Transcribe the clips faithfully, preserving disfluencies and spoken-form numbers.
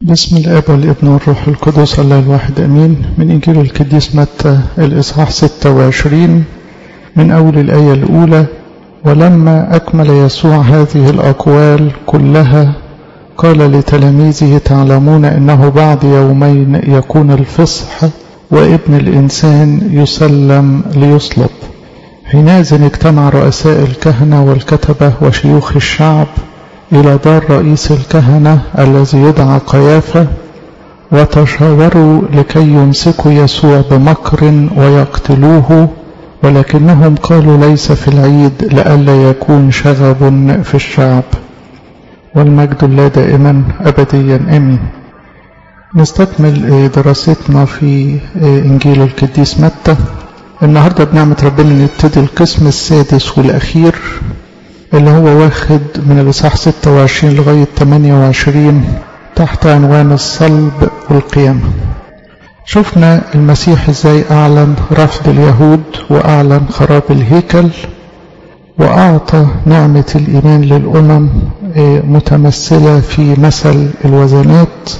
بسم الآب والابن والروح القدس الله الواحد أمين. من إنجيل القديس متى الإصحاح ستة وعشرين من أول الآية الأولى. ولما أكمل يسوع هذه الأقوال كلها قال لتلاميذه: تعلمون أنه بعد يومين يكون الفصح وابن الإنسان يسلم ليصلب. حينئذ اجتمع رؤساء الكهنة والكتبة وشيوخ الشعب إلى دار رئيس الكهنة الذي يدعى قيافة، وتشاوروا لكي يمسكوا يسوع بمكر ويقتلوه، ولكنهم قالوا: ليس في العيد لئلا يكون شغب في الشعب. والمجد لله دائما أبديا آمين. نستكمل دراستنا في إنجيل القديس متى. النهاردة بنعمة ربنا نبتدي القسم السادس والأخير اللي هو واخد من الإصحاح ستة وعشرين لغاية ثمانية وعشرين تحت عنوان الصلب والقيامة. شفنا المسيح ازاي أعلن رفض اليهود وأعلن خراب الهيكل وأعطى نعمة الإيمان للأمم متمثلة في مثل الوزنات،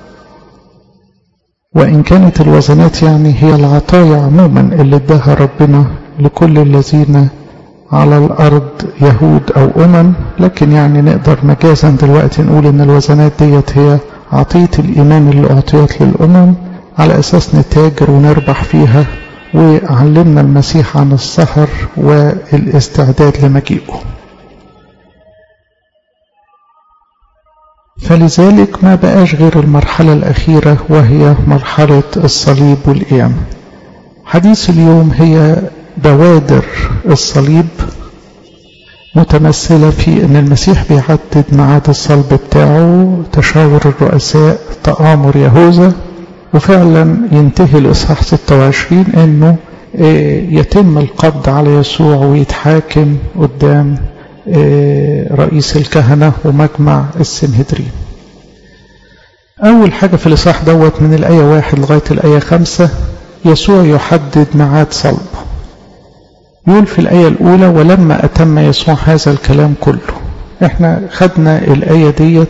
وإن كانت الوزنات يعني هي العطايا عموما اللي اداها ربنا لكل الذين على الأرض يهود أو أمم، لكن يعني نقدر مجازا دلوقتي نقول إن الوزنات ديت هي عطية الإيمان اللي أعطيت للأمم على أساس نتاجر ونربح فيها. وعلمنا المسيح عن السهر والاستعداد لمجيئه. فلذلك ما بقاش غير المرحلة الأخيرة وهي مرحلة الصليب والقيامة. حديث اليوم هي بوادر الصليب، متمثلة في أن المسيح بيحدد ميعاد الصلب بتاعه، تشاور الرؤساء، تآمر يهوذا، وفعلا ينتهي الإصحاح ستة وعشرين أنه يتم القبض على يسوع ويتحاكم قدام رئيس الكهنة ومجمع السنهدرين. أول حاجة في الإصحاح دوت من الآية واحد لغاية الآية خمسة يسوع يحدد ميعاد صلبه. يقول في الآية الأولى: ولما أتم يسوع هذا الكلام كله. احنا خدنا الآية ديت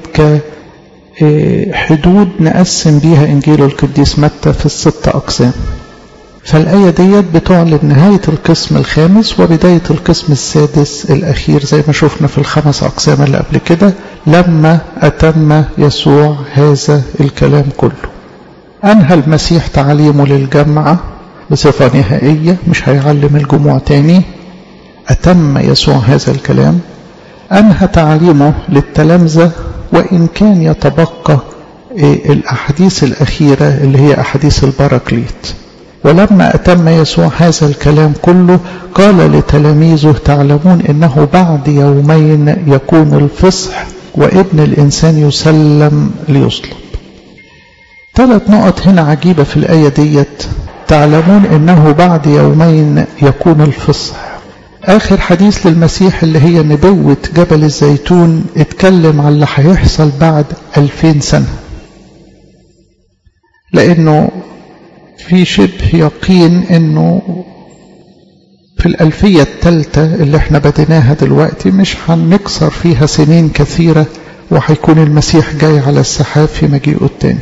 كحدود نقسم بيها إنجيل القديس متى في الست أقسام. فالآية ديت بتعلن نهاية القسم الخامس وبداية القسم السادس الأخير زي ما شفنا في الخمس أقسام اللي قبل كده. لما أتم يسوع هذا الكلام كله، أنهى المسيح تعليمه للجمعة بصفة نهائية، مش هيعلم الجموع تاني. أتم يسوع هذا الكلام. أنهى تعليمه للتلامذة، وإن كان يتبقى الأحاديث الأخيرة اللي هي أحاديث البراكليت. ولما أتم يسوع هذا الكلام كله قال لتلاميذه: تعلمون إنه بعد يومين يكون الفصح وابن الإنسان يسلم ليصلب. ثلاث نقط هنا عجيبة في الآية ديت. تعلمون إنه بعد يومين يكون الفصح. آخر حديث للمسيح اللي هي نبوة جبل الزيتون اتكلم عن اللي هيحصل بعد ألفين سنة، لأنه في شبه يقين إنه في الألفية الثالثة اللي احنا بديناها دلوقتي مش هنكسر فيها سنين كثيرة، وهيكون المسيح جاي على السحاب في مجيئه الثاني.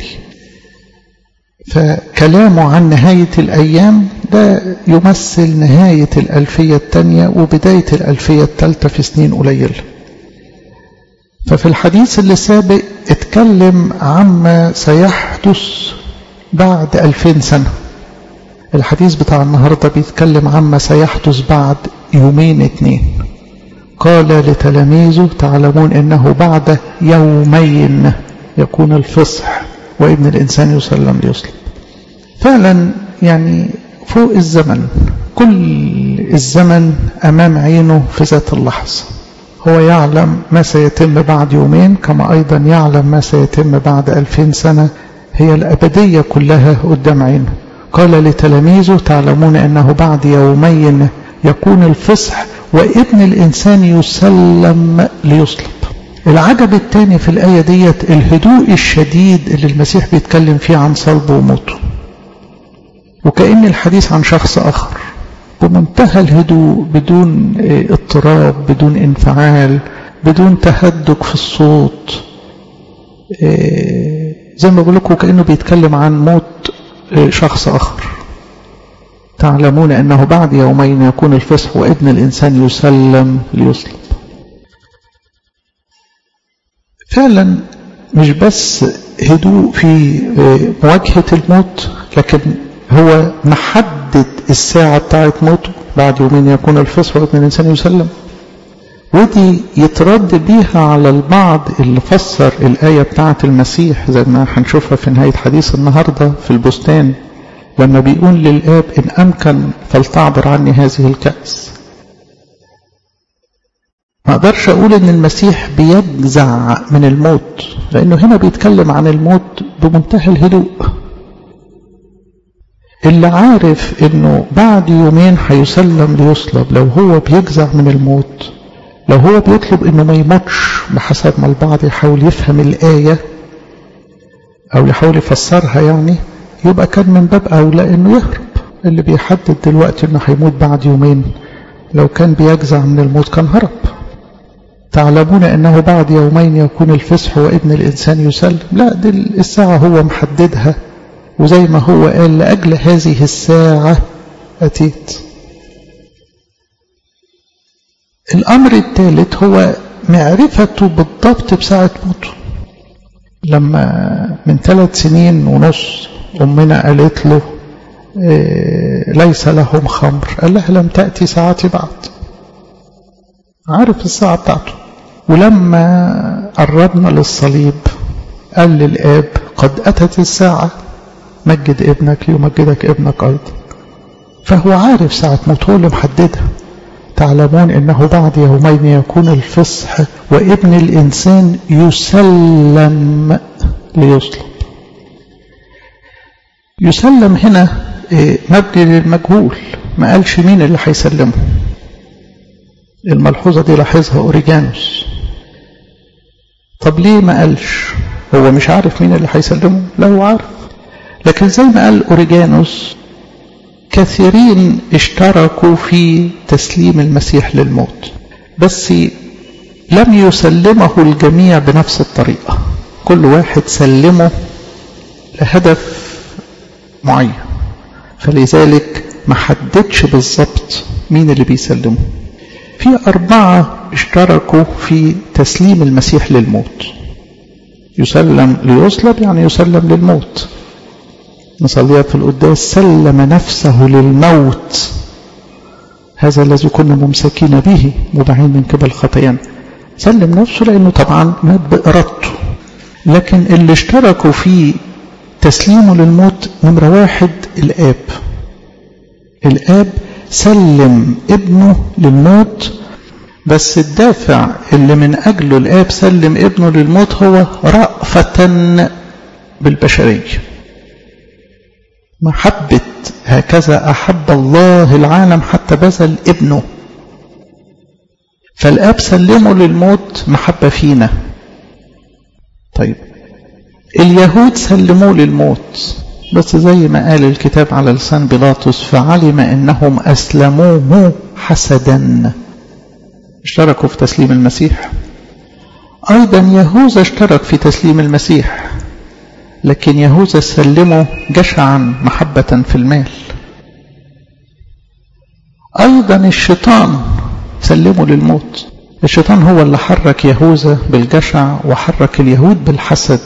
فكلامه عن نهاية الأيام ده يمثل نهاية الألفية الثانية وبداية الألفية الثالثة في سنين قليلة. ففي الحديث اللي سابق اتكلم عما سيحدث بعد ألفين سنة. الحديث بتاع النهاردة بيتكلم عما سيحدث بعد يومين اتنين. قال لتلاميذه: تعلمون إنه بعد يومين يكون الفصح وابن الإنسان يسلم ليصلب. فعلا يعني فوق الزمن، كل الزمن أمام عينه في ذات اللحظة. هو يعلم ما سيتم بعد يومين، كما أيضا يعلم ما سيتم بعد ألفين سنة. هي الأبدية كلها قدام عينه. قال لتلاميذه: تعلمون أنه بعد يومين يكون الفصح وابن الإنسان يسلم ليصلب. العجب الثاني في الآية ديت الهدوء الشديد اللي المسيح بيتكلم فيه عن صلبه وموته، وكأن الحديث عن شخص آخر بمنتهى الهدوء، بدون اضطراب، بدون انفعال، بدون تهدك في الصوت. زي ما بقول لكم كأنه بيتكلم عن موت شخص آخر. تعلمون أنه بعد يومين يكون الفصح وابن الإنسان يسلم ليصلب. فعلا مش بس هدوء في مواجهة الموت، لكن هو محدد الساعة بتاعت موته، بعد يومين يكون الفصح وابن الإنسان يسلم. ودي يترد بيها على البعض اللي فسر الآية بتاعت المسيح زي ما هنشوفها في نهاية حديث النهاردة في البستان، لما بيقول للآب إن أمكن فلتعبر عني هذه الكأس. ما أقدرش أقول إن المسيح بيجزع من الموت، لأنه هنا بيتكلم عن الموت بمنتهى الهدوء. اللي عارف إنه بعد يومين هيسلم ليصلب، لو هو بيجزع من الموت، لو هو بيطلب إنه ما يموتش بحسب ما البعض يحاول يفهم الآية أو يحاول يفسرها يعني، يبقى كان من باب أولى إنه يهرب. اللي بيحدد دلوقتي إنه هيموت بعد يومين، لو كان بيجزع من الموت كان هرب. تعلمون أنه بعد يومين يكون الفصح وابن الإنسان يسلم. لا، دي الساعة هو محددها، وزي ما هو قال لأجل هذه الساعة أتيت. الأمر الثالث هو معرفته بالضبط بساعة موته. لما من ثلاث سنين ونص أمنا قالت له إيه ليس لهم خمر، قال لها لم تأتي ساعتي بعد. عارف الساعة بتاعته. ولما قربنا للصليب قال للآب قد أتت الساعة، مجد ابنك يمجدك ابنك أيضا. فهو عارف ساعة موته، هو اللي محددها. تعلمون إنه بعد يومين يكون الفصح وابن الإنسان يسلم ليصلب. يسلم هنا مبني للمجهول، ما قالش مين اللي هيسلمه. الملحوظة دي لاحظها أوريجانوس. طب ليه ما قالش؟ هو مش عارف مين اللي هيسلمه؟ لا، هو عارف. لكن زي ما قال أوريجانوس كثيرين اشتركوا في تسليم المسيح للموت، بس لم يسلمه الجميع بنفس الطريقة. كل واحد سلمه لهدف معين، فلذلك ما حددش بالضبط مين اللي بيسلمه. في أربعة اشتركوا في تسليم المسيح للموت. يسلم ليصلب يعني يسلم للموت. نصليها في القداس: سلم نفسه للموت، هذا الذي كنا ممسكين به مباعين من قبل خطايانا. سلم نفسه لأنه طبعا مات بإرادته. لكن اللي اشتركوا في تسليمه للموت نمرة واحد الآب. الآب سلم ابنه للموت، بس الدافع اللي من أجله الآب سلم ابنه للموت هو رأفة بالبشرية. محبة، هكذا أحب الله العالم حتى بذل ابنه. فالآب سلمه للموت محبة فينا. طيب اليهود سلموه للموت، بس زي ما قال الكتاب على لسان بيلاطس: فعلم أنهم أسلموه حسدا. اشتركوا في تسليم المسيح. أيضا يهوذا اشترك في تسليم المسيح، لكن يهوذا سلمه جشعا محبة في المال. أيضا الشيطان سلمه للموت. الشيطان هو اللي حرك يهوذا بالجشع وحرك اليهود بالحسد.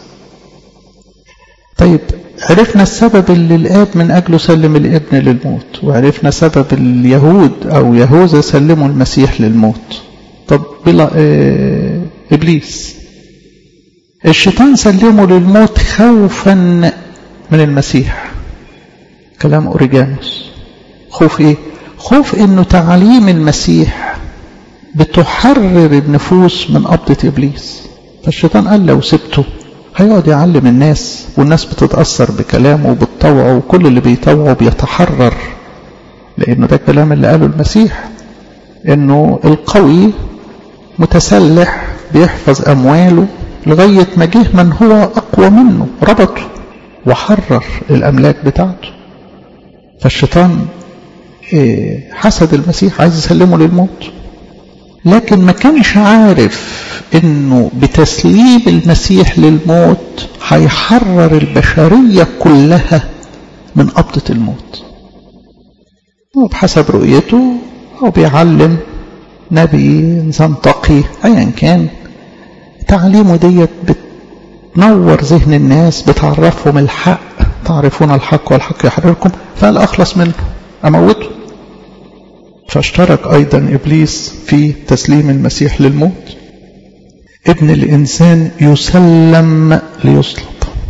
طيب عرفنا السبب اللي الآب من أجله سلم الابن للموت، وعرفنا سبب اليهود أو يهوذا سلموا المسيح للموت. طب بلا إيه إبليس، الشيطان سلمه للموت خوفا من المسيح. كلام أوريجانوس. خوف إيه؟ خوف إنه تعاليم المسيح بتحرر النفوس من قبضة إبليس. فالشيطان قال لو سبته هيقعد يعلم الناس، والناس بتتأثر بكلامه وبتطوعه، وكل اللي بيطوعه بيتحرر. لأنه ده الكلام اللي قاله المسيح، إنه القوي متسلح بيحفظ أمواله لغاية ما جه من هو أقوى منه ربطه وحرر الأملاك بتاعته. فالشيطان حسد المسيح، عايز يسلمه للموت، لكن ما كانش عارف إنه بتسليم المسيح للموت هيحرر البشرية كلها من قبضة الموت. وبحسب رؤيته هو بيعلم نبي إنسان تقي أيا كان، تعليمه ديت بتنور ذهن الناس، بتعرفهم الحق، تعرفون الحق والحق يحرركم، فقال أخلص منه أموته. فاشترك أيضا إبليس في تسليم المسيح للموت. ابن الإنسان يسلم ليصلب.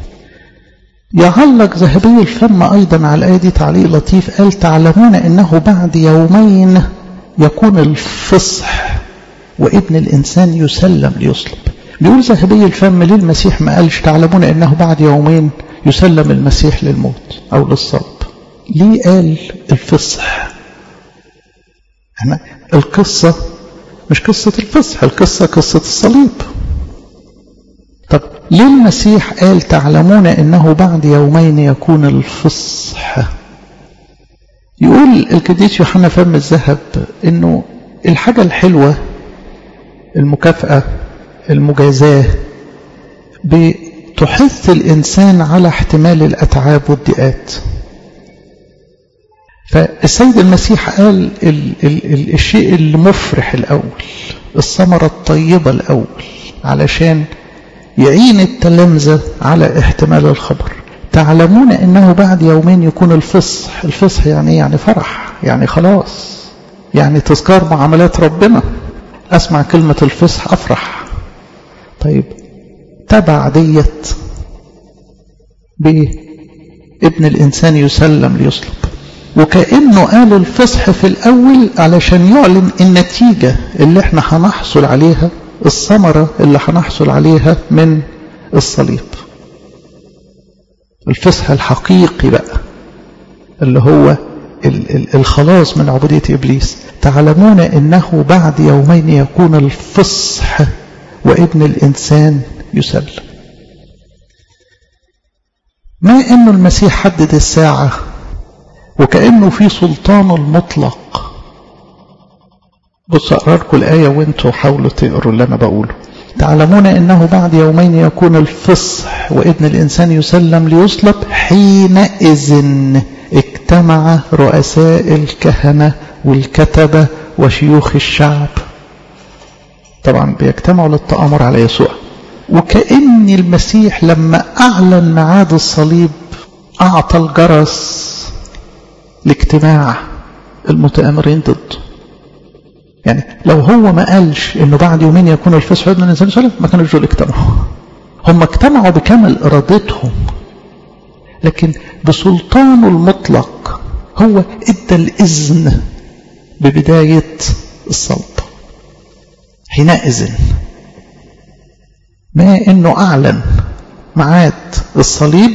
يعلق ذهبي الفم أيضا على الآية دي تعليق لطيف، قال تعلمون إنه بعد يومين يكون الفصح وابن الإنسان يسلم ليصلب. بيقول ذهبي الفم ليه المسيح ما قالش تعلمون إنه بعد يومين يسلم المسيح للموت أو للصلب؟ ليه قال الفصح؟ احنا القصة مش قصة الفصح، القصة قصة الصليب. طب ليه المسيح قال تعلمون إنه بعد يومين يكون الفصح؟ يقول القديس يوحنا فم الذهب إنه الحاجة الحلوة، المكافأة، المجازاة، بتحث الإنسان على احتمال الأتعاب والضيقات. فالسيد المسيح قال ال ال ال الشيء المفرح الأول، الثمرة الطيبة الأول، علشان يعين التلامذة على احتمال الخبر. تعلمون إنه بعد يومين يكون الفصح. الفصح يعني يعني فرح، يعني خلاص، يعني تذكار معاملات ربنا. أسمع كلمة الفصح أفرح. طيب تبع ديت بابن الإنسان يسلم ليصلب. وكأنه قال الفصح في الأول علشان يعلن النتيجة اللي احنا هنحصل عليها، الثمرة اللي هنحصل عليها من الصليب. الفصح الحقيقي بقى اللي هو الخلاص من عبودية إبليس. تعلمون إنه بعد يومين يكون الفصح وابن الإنسان يسلم. ما إنه المسيح حدد الساعة وكأنه في سلطانه المطلق. بص أقرأ لكم الآية وانتوا حاولوا تقروا اللي أنا بقوله. تعلمون إنه بعد يومين يكون الفصح وابن الإنسان يسلم ليصلب، حينئذ اجتمع رؤساء الكهنة والكتبة وشيوخ الشعب. طبعا بيجتمعوا للتآمر على يسوع. وكأن المسيح لما أعلن ميعاد الصليب أعطى الجرس لاجتماع المتآمرين ضده. يعني لو هو ما قالش انه بعد يومين يكون الفصح وابن الانسان يسلم، ما كانوا دول اجتمعوا. هم اجتمعوا بكامل ارادتهم، لكن بسلطانه المطلق هو ادى الاذن ببداية الصلب. حينئذ ما انه اعلن ميعاد الصليب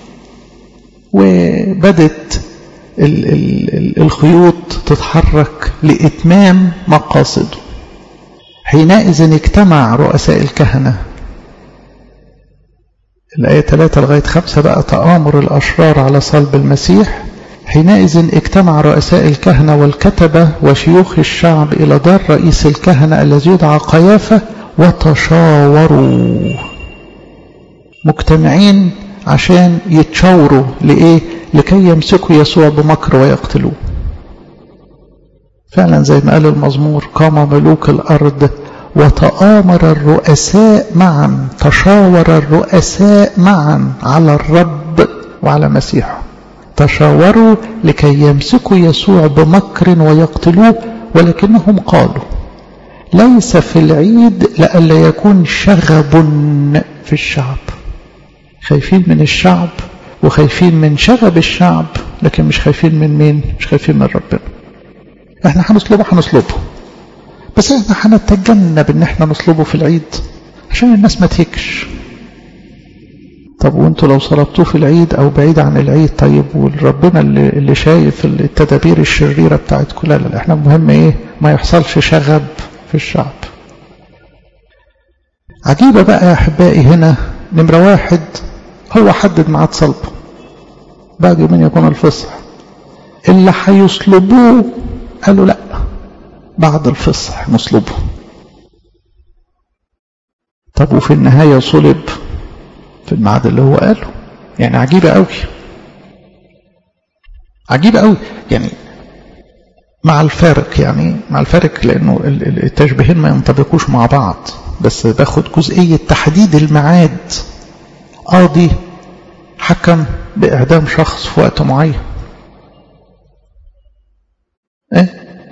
وبدت ال ال الخيوط تتحرك لإتمام مقاصده. حينئذ اجتمع رؤساء الكهنة. الآية ثلاثة لغاية خمسة بقى تآمر الأشرار على صلب المسيح. حينئذ اجتمع رؤساء الكهنة والكتبة وشيوخ الشعب إلى دار رئيس الكهنة الذي يدعى قيافة، وتشاوروا. مجتمعين عشان يتشاوروا لإيه؟ لكي يمسكوا يسوع بمكر ويقتلوه. فعلا زي ما قال المزمور: قام ملوك الأرض وتآمر الرؤساء معا. تشاور الرؤساء معا على الرب وعلى مسيحه. تشاوروا لكي يمسكوا يسوع بمكر ويقتلوه، ولكنهم قالوا: ليس في العيد لئلا يكون شغب في الشعب. خايفين من الشعب وخايفين من شغب الشعب، لكن مش خايفين من مين؟ مش خايفين من ربنا. احنا هنصلبه هنصلبه، بس احنا هنتجنب ان احنا نصلبه في العيد عشان الناس ما تهكش. طب وانتوا لو صلبتوه في العيد او بعيد عن العيد، طيب وربنا اللي, اللي شايف التدابير الشريرة بتاعتكم؟ لا لا، احنا مهم ايه؟ ما يحصلش شغب في الشعب. عجيبة بقى يا احبائي. هنا نمرة واحد، هو حدد ميعاد صلبه بعد يومين يكون الفصح. اللي هيصلبوه قالوا لا، بعد الفصح نصلبه. طب وفي النهاية صلب في الميعاد اللي هو قاله. يعني عجيبة قوي، عجيبة قوي يعني، مع الفارق يعني مع الفارق لأنه التشبيهين ما ينطبقوش مع بعض، بس باخد جزئية تحديد الميعاد. قاضي حكم بإعدام شخص في وقت معين، إيه؟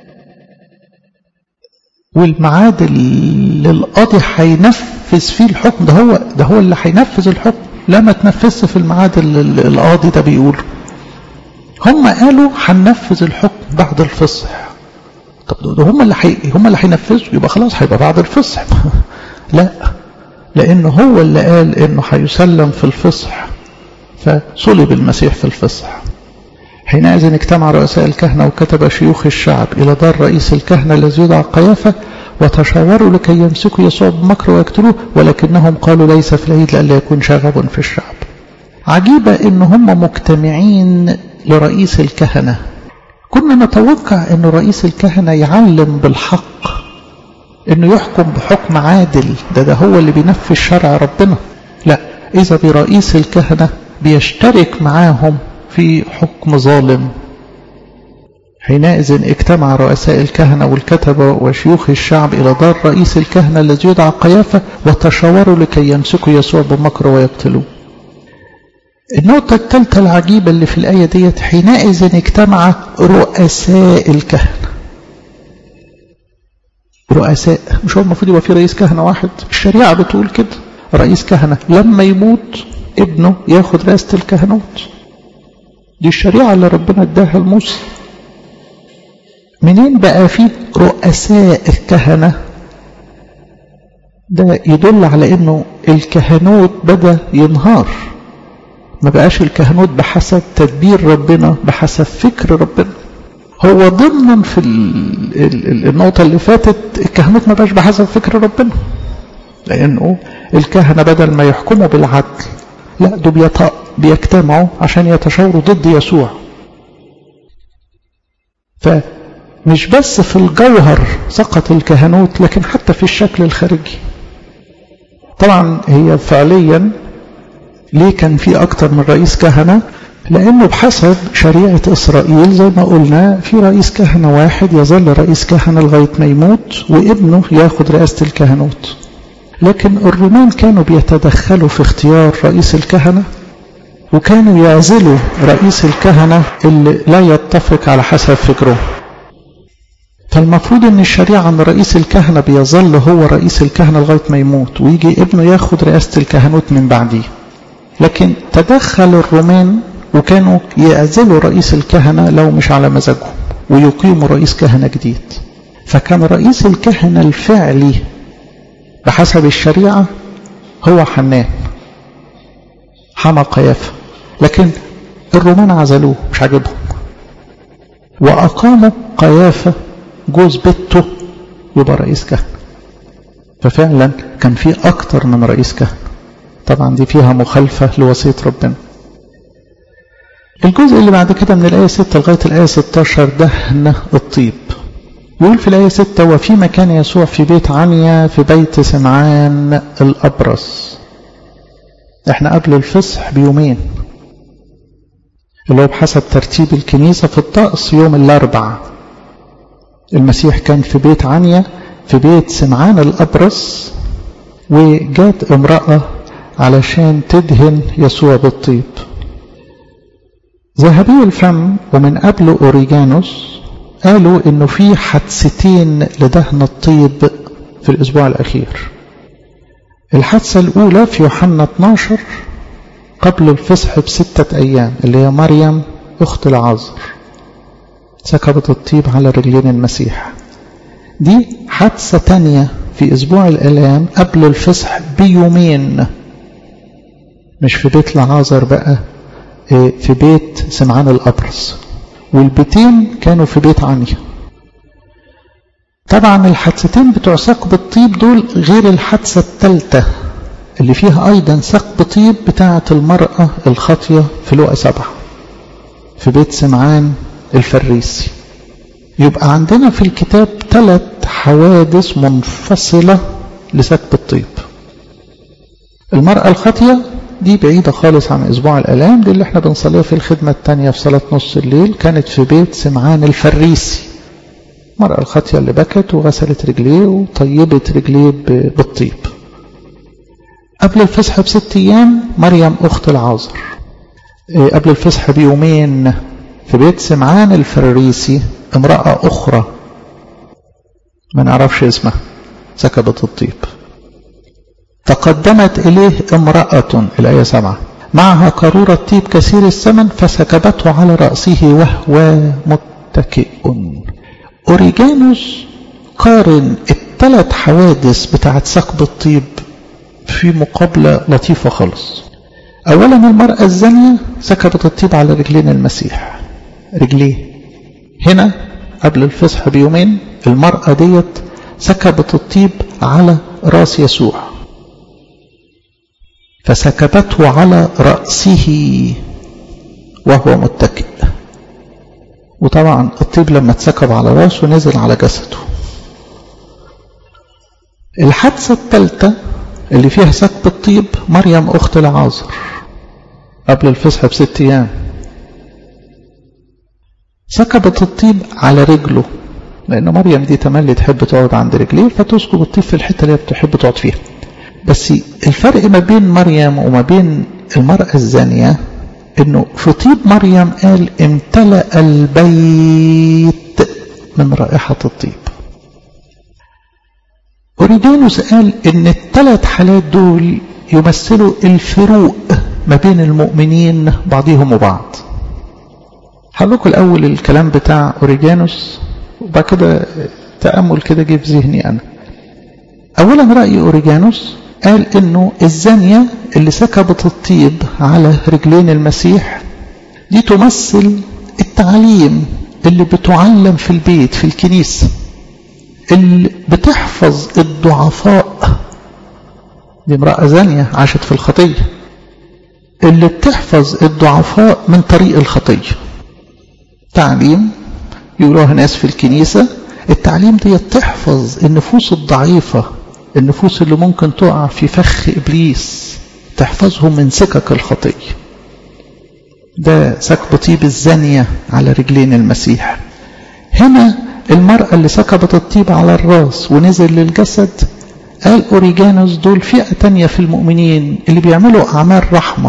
والميعاد اللي القاضي هينفذ فيه الحكم ده هو ده هو اللي هينفذ الحكم، لا ما تنفذش في الميعاد اللي القاضي ده بيقوله. هم قالوا هننفذ الحكم بعد الفصح. طب ده هم اللي حي... هم اللي هينفذوا، يبقى خلاص هيبقى بعد الفصح. لا، لأنه هو اللي قال إنه هيسلم في الفصح، فصلب المسيح في الفصح. حينئذ اجتمع رؤساء الكهنة وكتب شيوخ الشعب إلى دار رئيس الكهنة الذي يدعى قيافة، وتشاوروا لكي يمسكوا يسوع بمكر ويقتلوه، ولكنهم قالوا ليس في العيد لئلا يكون شغب في الشعب. عجيبة إن هم مجتمعين لرئيس الكهنة. كنا نتوقع إن رئيس الكهنة يعلم بالحق، إنه يحكم بحكم عادل، ده ده هو اللي بينفذ شرع ربنا. لا، إذا برئيس الكهنة بيشترك معاهم في حكم ظالم. حينئذ اجتمع رؤساء الكهنة والكتبة وشيوخ الشعب إلى دار رئيس الكهنة الذي يدعى قيافة، وتشاوروا لكي يمسكوا يسوع بمكر ويقتلوه. النقطة الثالثة العجيبة اللي في الآية ديت، حينئذ اجتمع رؤساء الكهنة. رؤساء، مش هو المفروض يبقى في رئيس كهنة واحد؟ الشريعة بتقول كده، رئيس كهنة لما يموت ابنه ياخد رئاسة الكهنوت. دي الشريعة اللي ربنا اداها لموسى. منين بقى في رؤساء الكهنة؟ ده يدل على انه الكهنوت بدأ ينهار، ما بقاش الكهنوت بحسب تدبير ربنا، بحسب فكر ربنا. هو ضمنا في النقطة اللي فاتت الكهنوت ما بقاش بحسب فكر ربنا، لأنه الكهنة بدل ما يحكموا بالعدل، لا دول بيجتمعوا عشان يتشاوروا ضد يسوع. فمش بس في الجوهر سقط الكهنوت، لكن حتى في الشكل الخارجي. طبعا هي فعليا ليه كان في أكتر من رئيس كهنة؟ لأنه بحسب شريعة إسرائيل زي ما قلنا في رئيس كهنة واحد يظل رئيس كهنة لغاية ما يموت وابنه ياخد رئاسة الكهنوت. لكن الرومان كانوا بيتدخلوا في اختيار رئيس الكهنة، وكانوا يعزلوا رئيس الكهنة اللي لا يتفق على حسب فكره. فالمفروض ان الشريعة ان رئيس الكهنة بيظل هو رئيس الكهنة لغاية ما يموت، ويجي ابنه ياخد رئاسة الكهنوت من بعديه. لكن تدخل الرومان وكانوا يعزلوا رئيس الكهنة لو مش على مزاجهم، ويقيموا رئيس كهنة جديد. فكان رئيس الكهنة الفعلي بحسب الشريعة هو حنان حمى قيافة، لكن الرومان عزلوه مش عاجبهم، وأقاموا قيافة جوز بيته يبقى رئيس كهنة. ففعلا كان في أكتر من رئيس كهنة. طبعا دي فيها مخالفة لوصية ربنا. الجزء اللي بعد كده من الآية ستة لغاية الآية ستاشر دهن الطيب. يقول في الآية ستة: وفي مكان يسوع في بيت عنيا في بيت سمعان الأبرص. احنا قبل الفصح بيومين، اللي هو بحسب ترتيب الكنيسة في الطقس يوم الأربعاء. المسيح كان في بيت عنيا في بيت سمعان الأبرص، وجات امرأة علشان تدهن يسوع بالطيب. ذهبي الفم ومن قبل أوريجانوس قالوا انه في حادثتين لدهن الطيب في الاسبوع الاخير. الحادثة الاولى في يوحنا اتناشر قبل الفصح بستة ايام، اللي هي مريم اخت العازر سكبت الطيب على رجلين المسيح. دي حادثة تانية في اسبوع الالام قبل الفصح بيومين، مش في بيت العازر بقى، في بيت سمعان الأبرص، والبيتين كانوا في بيت عنيا. طبعا الحادثتين بتوع سكب الطيب دول غير الحادثة الثالثة اللي فيها أيضا سكب طيب بتاعة المرأة الخاطية في لوقا سبعة في بيت سمعان الفريسي. يبقى عندنا في الكتاب ثلاث حوادث منفصلة لسكب الطيب: المرأة الخاطية دي بعيدة خالص عن أسبوع الآلام، دي اللي احنا بنصليها في الخدمة التانية في صلاة نص الليل. كانت في بيت سمعان الفريسي، المرأة الخاطية اللي بكت وغسلت رجليه وطيبت رجليه بالطيب. قبل الفصح بست أيام مريم أخت العازر. قبل الفصح بيومين في بيت سمعان الفريسي امرأة أخرى ما نعرفش اسمها سكبت الطيب، فقدمت إليه امرأة، الآية سبعة، معها قارورة طيب كثير الثمن فسكبته على رأسه وهو متكئ. أوريجانوس قارن الثلاث حوادث بتاعت سكب الطيب في مقابلة لطيفة خالص. أولا المرأة الزانية سكبت الطيب على رجلين المسيح، رجليه. هنا قبل الفصح بيومين المرأة ديت سكبت الطيب على رأس يسوع فسكبته على رأسه وهو متكئ. وطبعا الطيب لما اتسكب على رأسه نزل على جسده. الحادثة الثالثة اللي فيها سكب الطيب مريم أخت العازر قبل الفصح بست أيام، سكبت الطيب على رجله، لأن مريم دي تملي تحب تقعد عند رجليه فتسكب الطيب في الحتة اللي بتحب تقعد فيها. بس الفرق ما بين مريم وما بين المرأة الزانية انه في طيب مريم قال امتلأ البيت من رائحة الطيب. أوريجانوس قال ان الثلاث حالات دول يمثلوا الفروق ما بين المؤمنين بعضهم وبعض. هقولكم الأول الكلام بتاع أوريجانوس وبعد كده تأمل كده جه في ذهني أنا. أولا رأي أوريجانوس قال إنه الزانية اللي سكبت الطيب على رجلين المسيح دي تمثل التعليم اللي بتعلم في البيت في الكنيسة، اللي بتحفظ الضعفاء. دي امرأة زانية عاشت في الخطية، اللي بتحفظ الضعفاء من طريق الخطية. تعليم يقولوها ناس في الكنيسة، التعليم دي تحفظ النفوس الضعيفة، النفوس اللي ممكن تقع في فخ إبليس، تحفظهم من سكك الخطية. ده سكب طيب الزانية على رجلين المسيح. هنا المرأة اللي سكبت الطيب على الراس ونزل للجسد، قال أوريجانوس دول فئة تانية في المؤمنين اللي بيعملوا أعمال رحمة.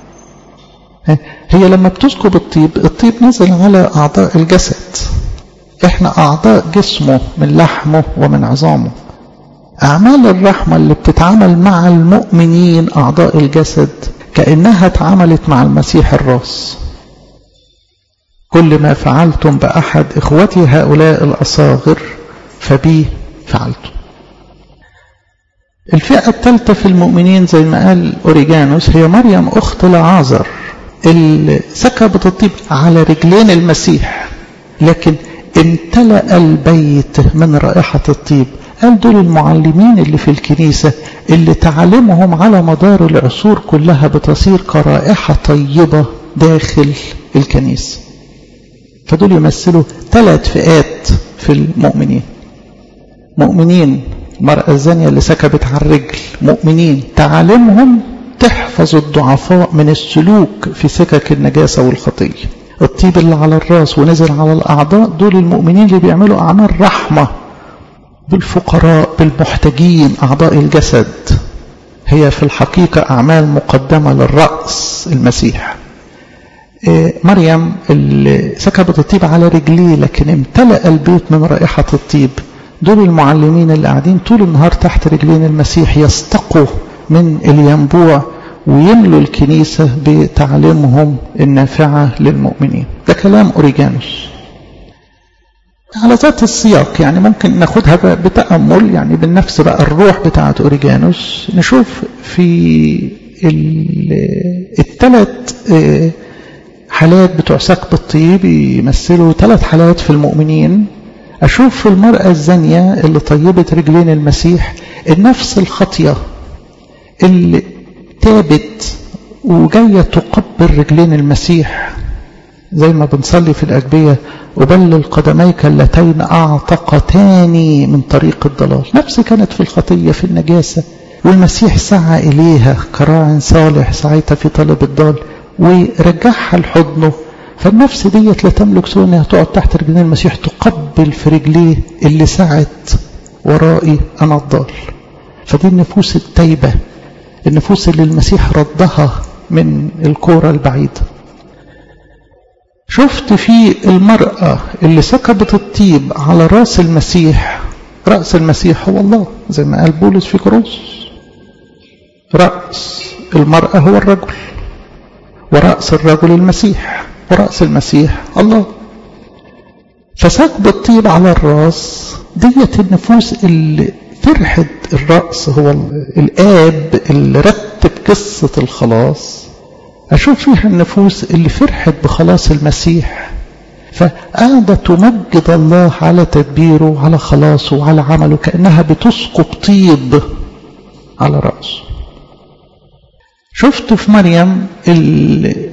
هي لما بتسكب الطيب، الطيب نزل على أعضاء الجسد، احنا أعضاء جسمه من لحمه ومن عظامه. أعمال الرحمة اللي بتتعامل مع المؤمنين أعضاء الجسد كأنها اتعاملت مع المسيح الراس. كل ما فعلتم بأحد إخوتي هؤلاء الأصاغر فبي فعلتم. الفئة الثالثة في المؤمنين زي ما قال أوريجانوس هي مريم أخت العازر اللي سكبت الطيب على رجلين المسيح، لكن امتلأ البيت من رائحة الطيب. قال دول المعلمين اللي في الكنيسة اللي تعلمهم على مدار العصور كلها بتصير كرائحة طيبة داخل الكنيسة. فدول يمثلوا ثلاث فئات في المؤمنين. مؤمنين المرأة الزانية اللي سكبت على الرجل، مؤمنين تعلمهم تحفظ الضعفاء من السلوك في سكك النجاسة والخطية. الطيب اللي على الراس ونزل على الأعضاء دول المؤمنين اللي بيعملوا أعمال رحمة بالفقراء بالمحتاجين أعضاء الجسد. هي في الحقيقة أعمال مقدمة للرأس المسيح. مريم اللي سكبت الطيب على رجليه لكن امتلأ البيت من رائحة الطيب، دول المعلمين اللي قاعدين طول النهار تحت رجلين المسيح يستقوا من الينبوع ويملوا الكنيسة بتعليمهم النافعة للمؤمنين. ده كلام أوريجانوس على ذات السياق، يعني ممكن ناخدها بتأمل يعني بالنفس بقى الروح بتاعت أوريجانوس. نشوف في الثلاث حالات بتوع سكب الطيب يمثلوا ثلاث حالات في المؤمنين. أشوف في المرأة الزانية اللي طيبت رجلين المسيح النفس الخطية اللي تابت وجاية تقبل رجلين المسيح زي ما بنصلي في الأجبية وبلل قدميك اللتين أعتقتاني من طريق الضلال. نفس كانت في الخطية في النجاسة والمسيح سعى إليها كراع صالح ساعتها في طلب الضال ورجعها لحضنه. فالنفس ديت لا تملك سوى انها تقعد تحت رجلين المسيح تقبل في رجليه اللي سعت ورائي أنا الضال. فدي النفوس التايبة، النفوس اللي المسيح ردها من الكورة البعيدة. شفت في المرأة اللي سكبت الطيب على رأس المسيح. رأس المسيح هو الله زي ما قال بولس في كورنثوس. رأس المرأة هو الرجل، ورأس الرجل المسيح، ورأس المسيح الله. فسكب الطيب على الرأس ديت النفوس اللي فرحت. الرأس هو الآب اللي رتب قصة الخلاص. أشوف فيها النفوس اللي فرحت بخلاص المسيح، فقاعدة تمجد الله على تدبيره، على خلاصه، على عمله، كأنها بتسكب طيب على رأسه. شفت في مريم اللي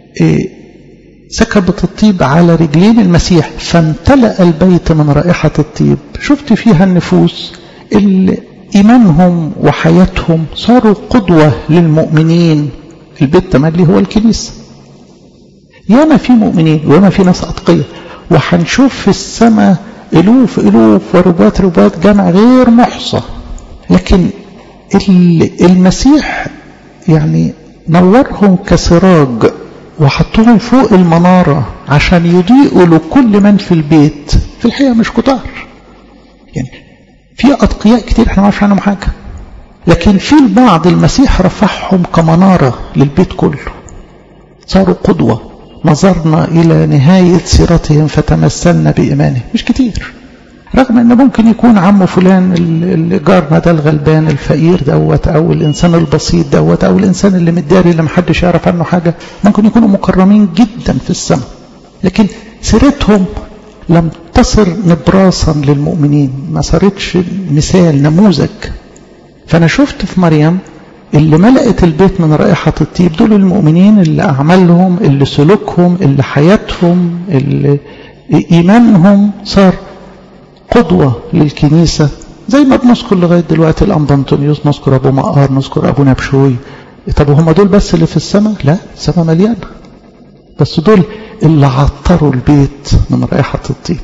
سكبت الطيب على رجلين المسيح فامتلأ البيت من رائحة الطيب. شفت فيها النفوس اللي إيمانهم وحياتهم صاروا قدوة للمؤمنين. البيت تملي هو الكنيسة. ياما في مؤمنين وياما في ناس أتقية، وحنشوف في السماء ألوف ألوف وربات ربات جمع غير محصى. لكن المسيح يعني نورهم كسراج وحطوهم فوق المنارة عشان يضيئوا لكل من في البيت. في الحقيقة مش كتار، يعني في أتقياء كتير احنا ما نعرفش عنهم حاجة، لكن في البعض المسيح رفعهم كمنارة للبيت كله، صاروا قدوة. نظرنا إلى نهاية سيرتهم فتمثلنا بإيمانه. مش كتير، رغم أنه ممكن يكون عمه فلان الجارنا ده الغلبان الفقير دوت، أو الإنسان البسيط دوت، أو الإنسان اللي متداري اللي محدش يعرف عنه حاجة، ممكن يكونوا مكرمين جدا في السماء، لكن سيرتهم لم تصر نبراسا للمؤمنين، ما صارتش مثال نموذج. فأنا شفت في مريم اللي ملأت البيت من رائحة الطيب دول المؤمنين اللي أعمالهم، اللي سلوكهم، اللي حياتهم، اللي إيمانهم صار قدوة للكنيسة. زي ما بنذكر لغاية دلوقتي الأنبا أنطونيوس، نذكر أبو مقار، نذكر أبو نبشوي. طب هم دول بس اللي في السماء؟ لا، السماء مليانة، بس دول اللي عطروا البيت من رائحة الطيب.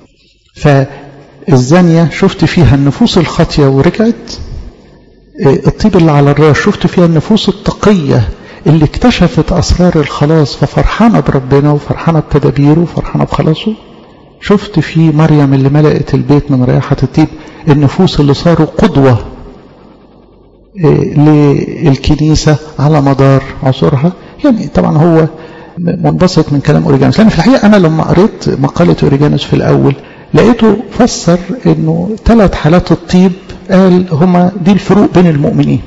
فالزانية شفت فيها النفوس الخاطية ورجعت. الطيب اللي على الراس شفت فيها النفوس التقية اللي اكتشفت أسرار الخلاص ففرحانة بربنا وفرحانة بتدابيره وفرحانة بخلاصه. شفت في مريم اللي ملأت البيت من رائحة الطيب النفوس اللي صاروا قدوة للكنيسة على مدار عصورها. يعني طبعا هو منبسط من كلام أوريجانوس، لأن في الحقيقة أنا لما قريت مقالة أوريجانوس في الأول لقيته فسر إنه ثلاث حالات الطيب قال هما دي الفروق بين المؤمنين،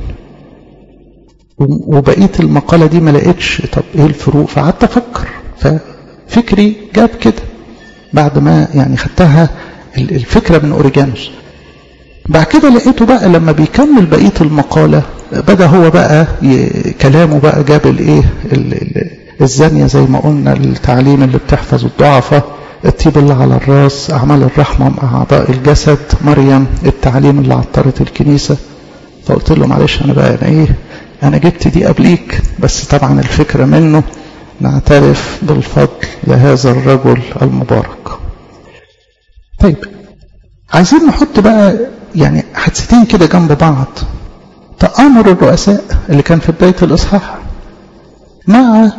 وبقية المقالة دي ما لقيتش طب إيه الفروق. فقعدت أفكر، ففكري جاب كده بعد ما يعني خدتها الفكرة من أوريجانوس. بعد كده لقيته بقى لما بيكمل بقية المقالة بدأ هو بقى كلامه بقى جاب الايه الزانية زي ما قلنا، التعليم اللي بتحفظ الضعفة، الطيب اللي على الراس، أعمال الرحمة مع أعضاء الجسد، مريم التعليم اللي عطرت الكنيسة. فقلت له معلش أنا بقى أنا إيه أنا جبت دي قبليك، بس طبعا الفكرة منه نعترف بالفضل لهذا الرجل المبارك. طيب عايزين نحط بقى يعني حدثتين كده جنب بعض، تآمر الرؤساء اللي كان في بداية الإصحاح مع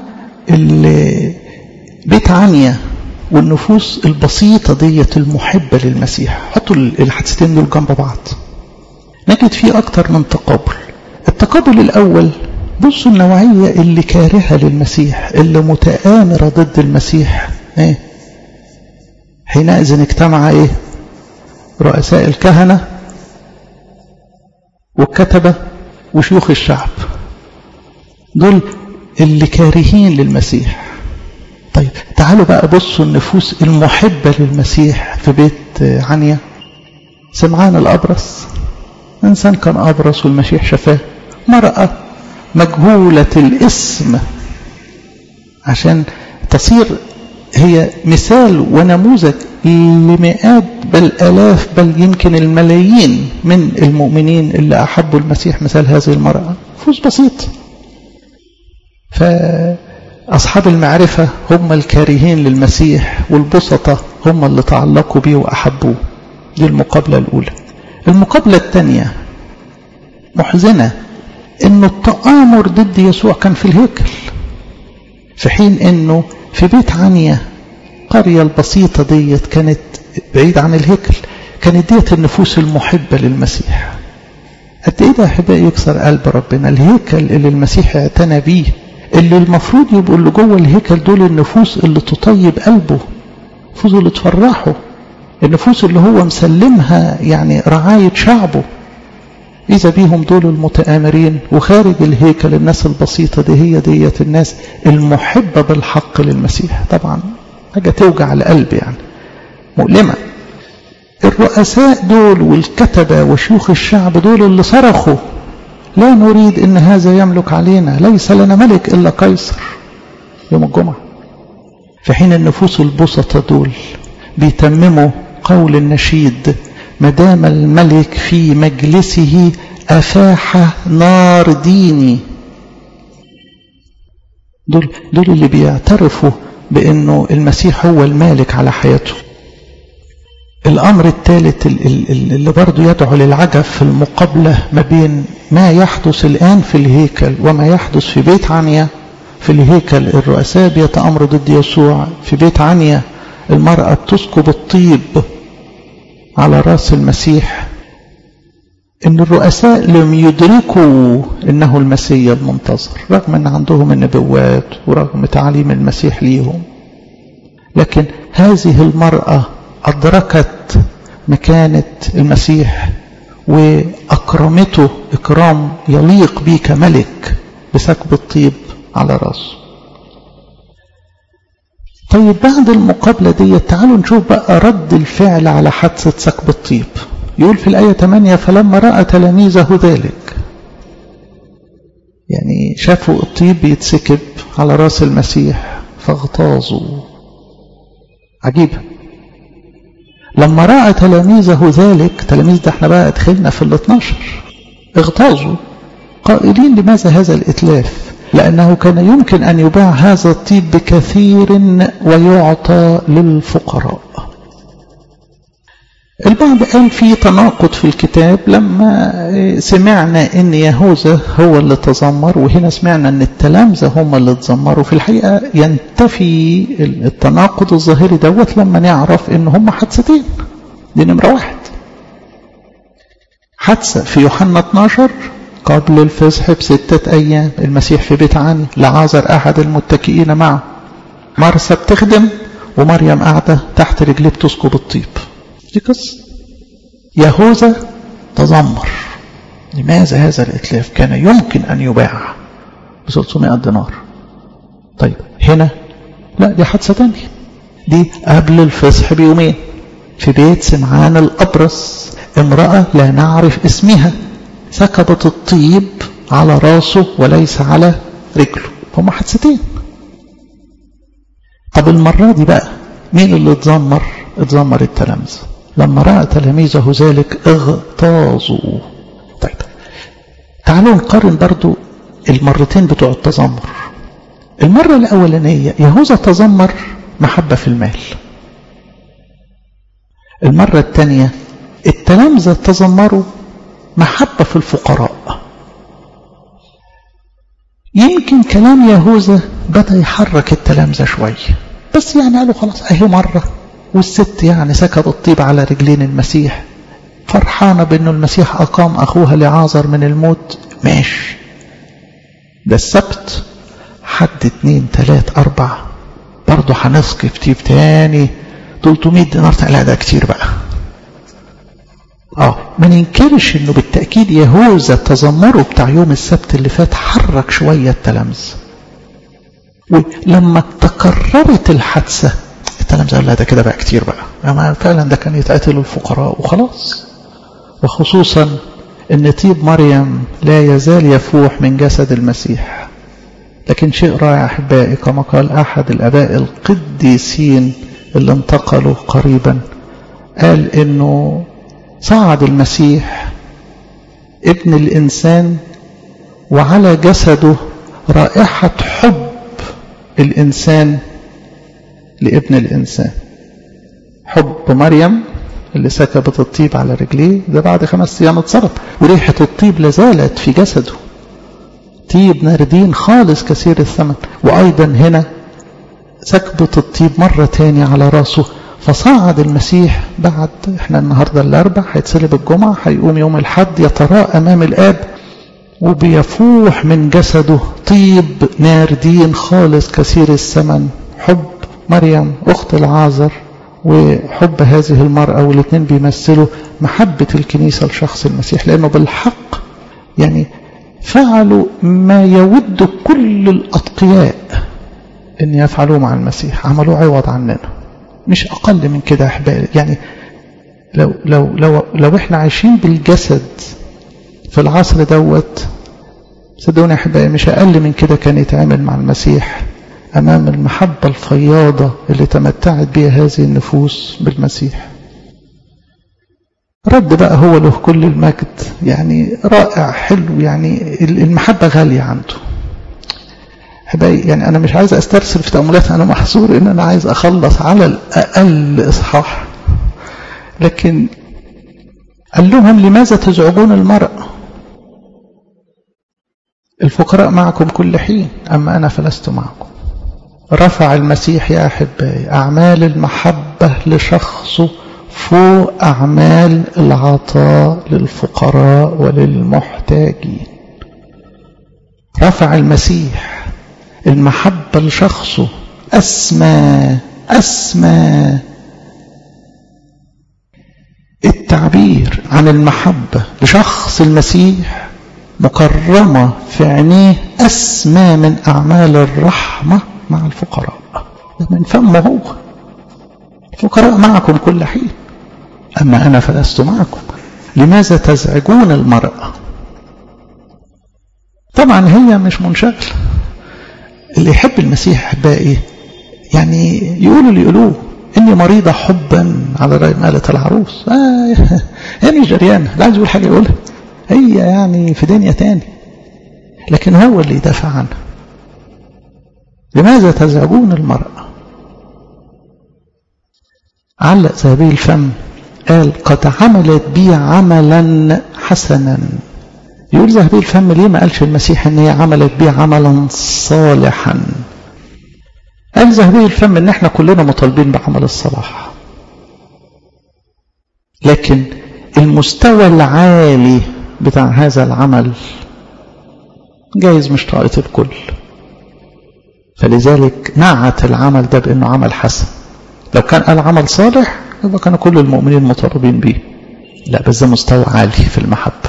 بيت عنيا والنفوس البسيطة ديت المحبة للمسيح. حطوا الحدثتين دول جنب بعض نجد فيه أكتر من تقابل. التقابل الأول بصوا النوعية اللي كارهة للمسيح، اللي متآمرة ضد المسيح. ايه حينئذ اجتمع ايه رؤساء الكهنة والكتبة وشيوخ الشعب، دول اللي كارهين للمسيح. طيب تعالوا بقى بصوا النفوس المحبة للمسيح في بيت عنيا. سمعان الأبرص، إنسان كان أبرص والمسيح شفاه. مرأة مجهولة الاسم عشان تصير هي مثال ونموذج لمئات بل آلاف بل يمكن الملايين من المؤمنين اللي أحبوا المسيح مثال هذه المرأة. نفوس بسيط. فأصحاب المعرفة هم الكارهين للمسيح، والبسطة هم اللي تعلقوا به وأحبوه. دي المقابلة الأولى. المقابلة الثانية محزنة، إنه التآمر ضد يسوع كان في الهيكل، في حين إنه في بيت عنيا القرية البسيطة ديت كانت بعيد عن الهيكل، كانت ديت النفوس المحبة للمسيح. قد إيه ده أحبائي يكسر قلب ربنا. الهيكل اللي المسيح اعتنى بيه، اللي المفروض يبقوا اللي جوه الهيكل دول النفوس اللي تطيب قلبه، النفوس اللي تفرحه، النفوس اللي هو مسلمها يعني رعاية شعبه. إذا بيهم دول المتآمرين، وخارج الهيكل الناس البسيطة دي هي ديت الناس المحبة بالحق للمسيح. طبعا حاجة توجع القلب، يعني مؤلمة. الرؤساء دول والكتبة وشيوخ الشعب دول اللي صرخوا لا نريد إن هذا يملك علينا، ليس لنا ملك إلا قيصر، يوم الجمعة. في حين النفوس البسطة دول بيتمموا قول النشيد: مدام الملك في مجلسه أفاح نار ديني. دول, دول اللي بيعترفوا بأنه المسيح هو المالك على حياته. الأمر الثالث اللي برضو يدعو للعجب في المقابلة ما بين ما يحدث الآن في الهيكل وما يحدث في بيت عنيا. في الهيكل الرؤساء بيتآمروا ضد يسوع، في بيت عنيا المرأة بتسكب الطيب على رأس المسيح. إن الرؤساء لم يدركوا إنه المسيح المنتظر، رغم أن عندهم النبوات ورغم تعليم المسيح ليهم. لكن هذه المرأة أدركت مكانة المسيح وأكرمته إكرام يليق به كملك بسكب الطيب على رأسه. طيب بعد المقابلة دي تعالوا نشوف بقى رد الفعل على حادثة سكب الطيب. يقول في الآية ثمانية: فلما رأى تلاميذه ذلك، يعني شافوا الطيب بيتسكب على رأس المسيح فاغتاظوا. عجيبة. لما رأى تلاميذه ذلك، تلاميذ ده احنا بقى ادخلنا في الاثناشر، اغتاظوا قائلين: لماذا هذا الإتلاف؟ لأنه كان يمكن أن يباع هذا الطيب بكثير ويعطى للفقراء. البعض قال في تناقض في الكتاب لما سمعنا ان يهوذا هو اللي تذمر، وهنا سمعنا ان التلامذة هم اللي تذمروا. في الحقيقة ينتفي التناقض الظاهري دوت لما نعرف ان هم حادثتين. دي نمرة واحد، حادثة في يوحنا اثناشر قبل الفصح بستة أيام، المسيح في بيت عني، لعازر أحد المتكئين معه، مرسى بتخدم ومريم قاعدة تحت رجليه بتسكب الطيب. دي قصة. يهوذا تذمر: لماذا هذا الإتلاف؟ كان يمكن أن يباع بثلاثمائة دينار. طيب هنا لا، دي حادثة تانية، دي قبل الفصح بيومين في بيت سمعان الأبرص، امرأة لا نعرف اسمها سكبت الطيب على راسه وليس على رجله. هما حادثتين. طب المرة دي بقى مين اللي اتذمر؟ اتذمر التلامذة. لما رأى تلاميذه ذلك اغتاظوا. طيب تعالوا نقارن برضو المرتين بتوع التذمر. المرة الأولانية يهوذا تذمر محبة في المال. المرة الثانية التلامذة تذمروا محبة في الفقراء. يمكن كلام يهوذا بدأ يحرك التلامذة شوية، بس يعني قالوا خلاص اهي مرة، والست يعني سكب الطيب على رجلين المسيح، فرحانة بأنه المسيح أقام أخوها لعازر من الموت، ماشي. ده السبت، حد اتنين تلات أربع برضو هنسكب طيب تاني ثلاثمائة دينار. لا ده كتير بقى. اه ما ننكرش انه بالتأكيد يهوذا تذمره بتاع يوم السبت اللي فات حرك شوية التلامذة، ولما تكررت الحادثة التلامذة قال لا ده كده بقى كتير بقى، اما فعلا ده كان يتقتل الفقراء وخلاص. وخصوصا ان طيب مريم لا يزال يفوح من جسد المسيح. لكن شيء رائع أحبائي كما قال أحد الآباء القديسين اللي انتقلوا قريبا، قال إنه صعد المسيح ابن الإنسان وعلى جسده رائحة حب الإنسان لابن الإنسان. حب مريم اللي سكبت الطيب على رجليه ده بعد خمس أيام اتصرف، وريحة الطيب لازالت في جسده، طيب ناردين خالص كثير الثمن. وأيضا هنا سكبت الطيب مرة تاني على راسه، فصعد المسيح بعد، احنا النهاردة الأربع هيتصلب الجمعة، هيقوم يوم الحد يتراءى أمام الآب وبيفوح من جسده طيب ناردين خالص كثير الثمن، حب مريم أخت العازر وحب هذه المرأة، والاثنين بيمثلوا محبة الكنيسة لشخص المسيح، لأنه بالحق يعني فعلوا ما يود كل الأتقياء أن يفعلوا مع المسيح، عملوا عوض عننا، مش أقل من كده أحبائي. يعني لو, لو, لو, لو إحنا عايشين بالجسد في العصر دوت، صدقوني أحبائي مش أقل من كده كان يتعامل مع المسيح أمام المحبة الفياضة اللي تمتعت بها هذه النفوس بالمسيح. رد بقى هو له كل المجد، يعني رائع حلو، يعني المحبة غالية عنده. أحبائي يعني أنا مش عايز أسترسل في تأملات، أنا محصور إن أنا عايز أخلص على الأقل إصحاح، لكن قال لهم لماذا تزعجون المرأة؟ الفقراء معكم كل حين أما أنا فلست معكم. رفع المسيح يا أحبائي أعمال المحبة لشخصه فوق أعمال العطاء للفقراء وللمحتاجين. رفع المسيح المحبة لشخصه أسمى أسمى التعبير عن المحبة لشخص المسيح مكرمة في عينيه أسمى من أعمال الرحمة مع الفقراء. من فمه هو الفقراء معكم كل حين أما أنا فلست معكم. لماذا تزعجون المرأة؟ طبعا هي مش منشغلة. اللي يحب المسيح أحبائي يعني يقولوا اللي يقولوه إني مريضة حبا على رأي مالة العروس. آه هي مش جريانة، لا عايز يقول حاجة يقولها، هي يعني في دنيا تاني، لكن هو اللي يدافع عنها. لماذا تزعجون المرأة؟ علق ذهبي الفم قال قد عملت بي عملا حسنا. يقول ذهبي الفم ليه ما قالش المسيح ان هي عملت بي عملا صالحا؟ قال ذهبي الفم ان احنا كلنا مطالبين بعمل الصلاح، لكن المستوى العالي بتاع هذا العمل جايز مش طاقة الكل، فلذلك نعت العمل ده بانه عمل حسن. لو كان قال عمل صالح يبقى كانوا كل المؤمنين مطالبين به، لا بس ده مستوى عالي في المحبة.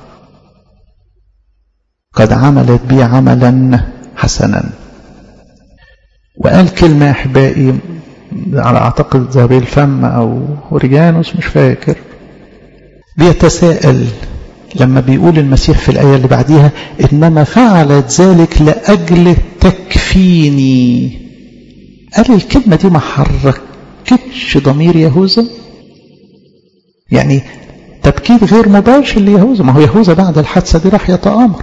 قد عملت بي عملا حسنا. وقال كلمة أحبائي على أعتقد ذهبي الفم أو أوريجانوس مش فاكر، بيتساءل لما بيقول المسيح في الآية اللي بعديها إنما فعلت ذلك لأجل تكفيني. قال الكلمة دي ما حركتش ضمير يهوذا، يعني تبكير غير مباشر ليهوذا، ما هو يهوذا بعد الحادثة دي راح يتآمر،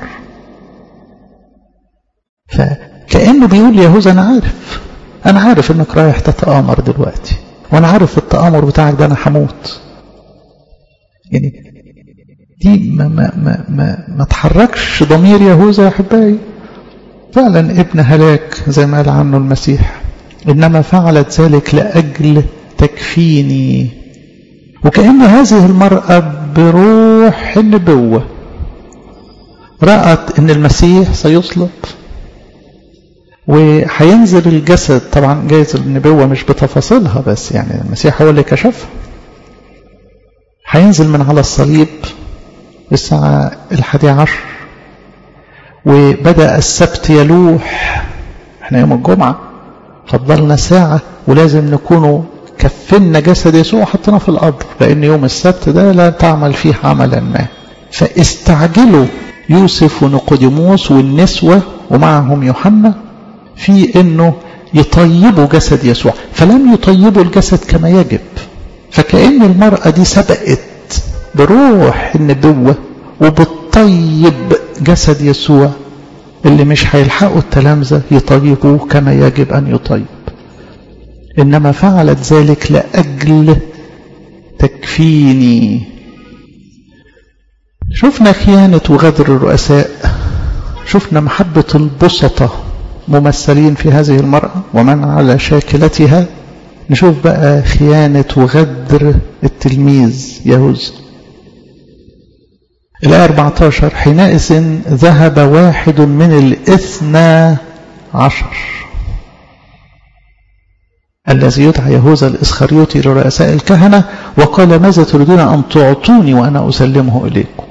فكأنه بيقول يهوذا أنا عارف أنا عارف إنك رايح تتآمر دلوقتي، وأنا عارف التآمر بتاعك ده أنا هموت. يعني دي ما ما ما ما, ما تحركش ضمير يهوذا يا أحبائي. فعلا ابن هلاك زي ما قال عنه المسيح، إنما فعلت ذلك لأجل تكفيني. وكأن هذه المرأة بروح النبوة رأت إن المسيح سيصلب وهينزل الجسد. طبعا جايز النبوة مش بتفاصيلها، بس يعني المسيح هو اللي كشفها. هينزل من على الصليب الساعة الحادية عشر، وبدأ السبت يلوح. احنا يوم الجمعة فضلنا ساعة ولازم نكونوا كفلنا جسد يسوع حطنا في القبر، لأن يوم السبت ده لا تعمل فيه عملا ما. فاستعجلوا يوسف ونيقوديموس والنسوة ومعهم يوحنا في انه يطيبوا جسد يسوع، فلم يطيبوا الجسد كما يجب. فكأن المرأة دي سبقت بروح النبوة وبتطيب جسد يسوع اللي مش هيلحقوا التلامذة يطيبوه كما يجب أن يطيب، إنما فعلت ذلك لأجل تكفيني. شفنا خيانة وغدر الرؤساء، شفنا محبة البسطة ممثلين في هذه المرأة ومن على شاكلتها. نشوف بقى خيانة وغدر التلميذ يهوذا. الآية أربعة عشر: حينئذ ذهب واحد من الاثنى عشر الذي يدعى يهوذا الإسخريوطي لرؤساء الكهنة وقال: ماذا تريدون أن تعطوني وأنا أسلمه إليكم؟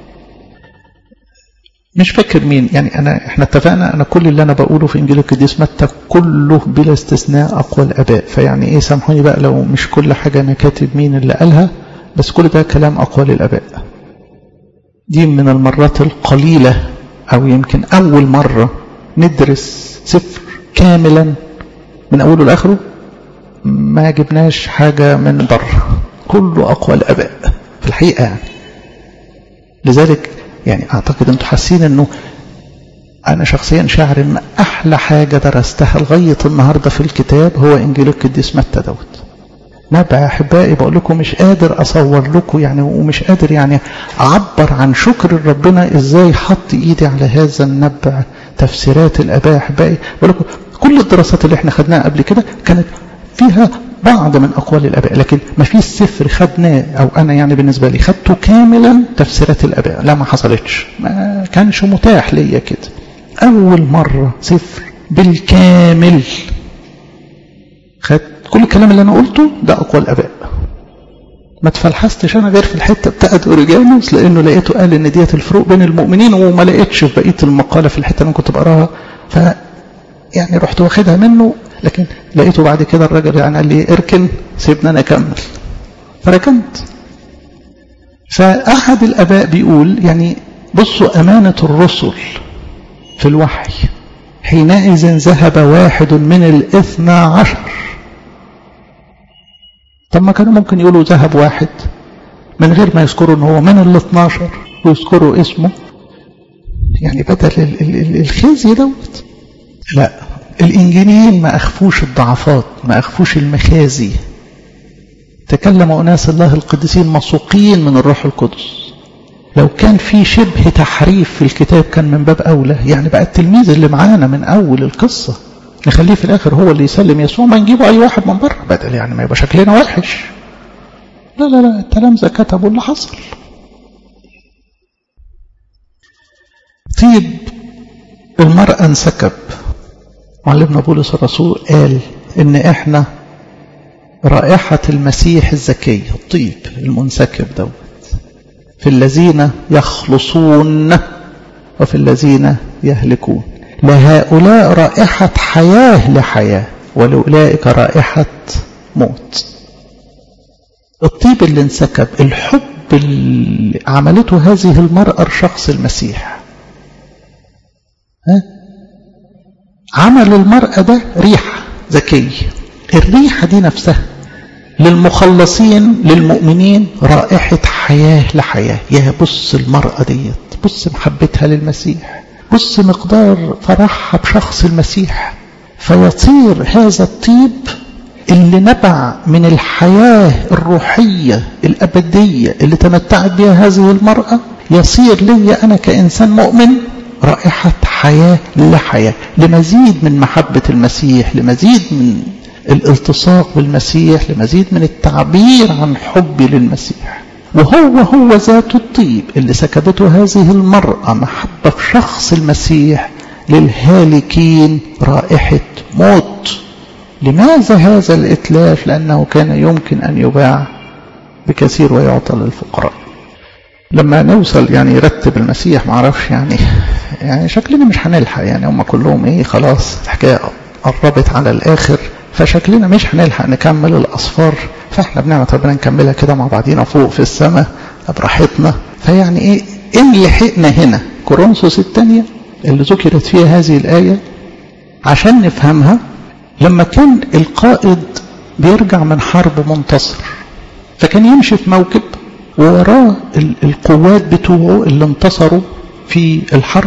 مش فاكر مين يعني. أنا إحنا اتفقنا أنا كل اللي أنا بقوله في إنجيل القديس متى كله بلا استثناء أقوال الآباء، فيعني إيه سامحوني بقى لو مش كل حاجة أنا كاتب مين اللي قالها، بس كل ده كلام أقوال الآباء. دي من المرات القليلة أو يمكن أول مرة ندرس سفر كاملا من أوله لآخره ما جبناش حاجة من بره، كله أقوال الآباء في الحقيقة يعني. لذلك يعني أعتقد أنتم حاسين أنه أنا شخصيا شاعر أن أحلى حاجة درستها لغاية النهاردة في الكتاب هو إنجيل القديس متى دوت. نبع أحبائي بقول لكم مش قادر أصور لكم يعني، ومش قادر يعني أعبر عن شكر ربنا إزاي حط إيدي على هذا النبع. تفسيرات الآباء أحبائي بقول لكم كل الدراسات اللي احنا خدناها قبل كده كانت فيها بعض من أقوال الآباء، لكن ما فيش سفر خدناه أو أنا يعني بالنسبة لي خدته كاملا تفسيرات الآباء، لا ما حصلتش، ما كانش متاح ليا كده. أول مرة سفر بالكامل خد كل الكلام اللي أنا قلته ده أقوال الآباء. ما تفلحستش أنا غير في الحتة بتاعت أوريجانوس، لأنه لقيته قال إن ديت الفروق بين المؤمنين، وما لقيتش في بقية المقالة في الحتة اللي أنا كنت بقراها، ف يعني رحت واخدها منه. لكن لقيته بعد كده الراجل يعني قال لي اركن سيبنا أنا أكمل، فركنت. فأحد الآباء بيقول يعني بصوا أمانة الرسل في الوحي. حينئذ ذهب واحد من الاثنى عشر. طب ما كانوا ممكن يقولوا ذهب واحد من غير ما يذكروا ان هو من الاثناشر ويذكروا اسمه، يعني بدل الخزي دوت. لا، الإنجيليين ما أخفوش الضعفات، ما أخفوش المخازي. تكلم أناس الله القديسين مسوقين من الروح القدس. لو كان في شبه تحريف في الكتاب كان من باب أولى، يعني بقى التلميذ اللي معانا من أول القصة نخليه في الآخر هو اللي يسلم يسوع، ما نجيبه أي واحد من بره بدل يعني ما يبقى شكلنا وحش. لا لا لا، التلامذة كتبوا اللي حصل. طيب المرأة انسكب. معلمنا بولس الرسول قال إن إحنا رائحة المسيح الزكية، الطيب المنسكب دوت، في الذين يخلصون وفي الذين يهلكون. لهؤلاء رائحة حياة لحياة، ولأولئك رائحة موت. الطيب اللي انسكب، الحب اللي عملته هذه المرأة لشخص المسيح. ها؟ عمل المرأة ده ريحة زكية. الريحة دي نفسها للمخلصين للمؤمنين رائحة حياة لحياة. يا بص المرأة ديت، بص محبتها للمسيح، بص مقدار فرحها بشخص المسيح، فيطير هذا الطيب اللي نبع من الحياة الروحية الأبدية اللي تمتعت بها هذه المرأة، يصير لي أنا كإنسان مؤمن رائحة حياة لحياة، لمزيد من محبة المسيح، لمزيد من الالتصاق بالمسيح، لمزيد من التعبير عن حبي للمسيح. وهو هو ذات الطيب اللي سكبته هذه المرأة محبة في شخص المسيح للهالكين رائحة موت. لماذا هذا الإتلاف؟ لأنه كان يمكن أن يباع بكثير ويعطى للفقراء. لما نوصل يعني يرتب المسيح معرفش يعني يعني شكلنا مش هنلحق، يعني هم كلهم ايه خلاص الحكاية قربت على الآخر، فشكلنا مش هنلحق نكمل الأصفار، فاحنا بنعمة ربنا نكملها كده مع بعضينا فوق في السماء براحتنا. فيعني ايه ان لحقنا هنا كورنثوس الثانية اللي ذكرت فيها هذه الآية عشان نفهمها. لما كان القائد بيرجع من حرب منتصر، فكان يمشي في موكب ووراه القوات بتوعه اللي انتصروا في الحرب،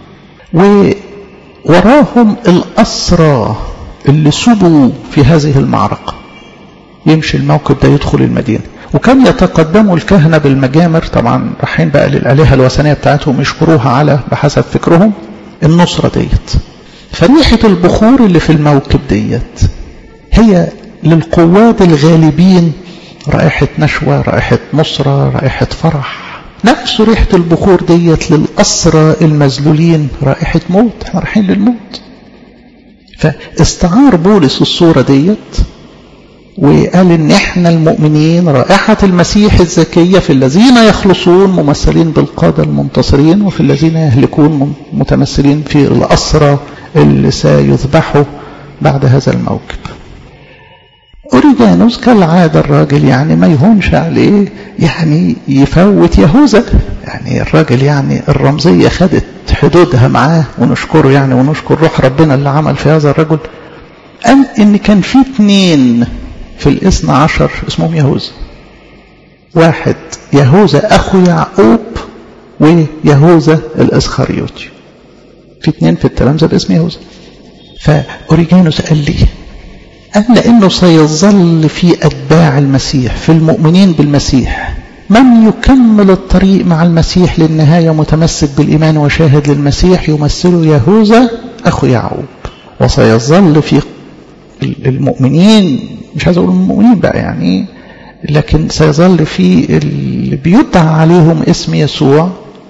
ووراهم الأسرى اللي سبوا في هذه المعركة. يمشي الموكب ده يدخل المدينة، وكان يتقدموا الكهنة بالمجامر، طبعا رايحين بقى للآلهة الوثنية بتاعتهم يشكروها على بحسب فكرهم النصرة ديت. فريحة البخور اللي في الموكب ديت هي للقوات الغالبين رائحة نشوة، رائحة نصرة، رائحة فرح. نفس ريحة البخور ديت للأسرى المذلولين رائحة موت، احنا رايحين للموت. فاستعار بولس الصورة ديت وقال ان احنا المؤمنين رائحة المسيح الزكية في الذين يخلصون ممثلين بالقادة المنتصرين، وفي الذين يهلكون متمثلين في الأسرى اللي سيذبحوا بعد هذا الموكب. أوريجانوس كالعادة الراجل يعني ما يهونش عليه يعني يفوت يهوذا، يعني الراجل يعني الرمزية خدت حدودها معاه، ونشكره يعني ونشكر روح ربنا اللي عمل في هذا الرجل. قال ان كان في اثنين في الاثنى عشر اسمهم يهوذا، واحد يهوذا اخو يعقوب ويهوذا الاسخريوطي، في اثنين في التلامذة باسم يهوذا. فأوريجانوس قال لي قال لأنه سيظل في أتباع المسيح، في المؤمنين بالمسيح، من يكمل الطريق مع المسيح للنهاية متمسك بالإيمان وشاهد للمسيح يمثله يهوذا أخو يعقوب. وسيظل في المؤمنين، مش عايز أقول المؤمنين بقى يعني، لكن سيظل في اللي بيدعى عليهم اسم يسوع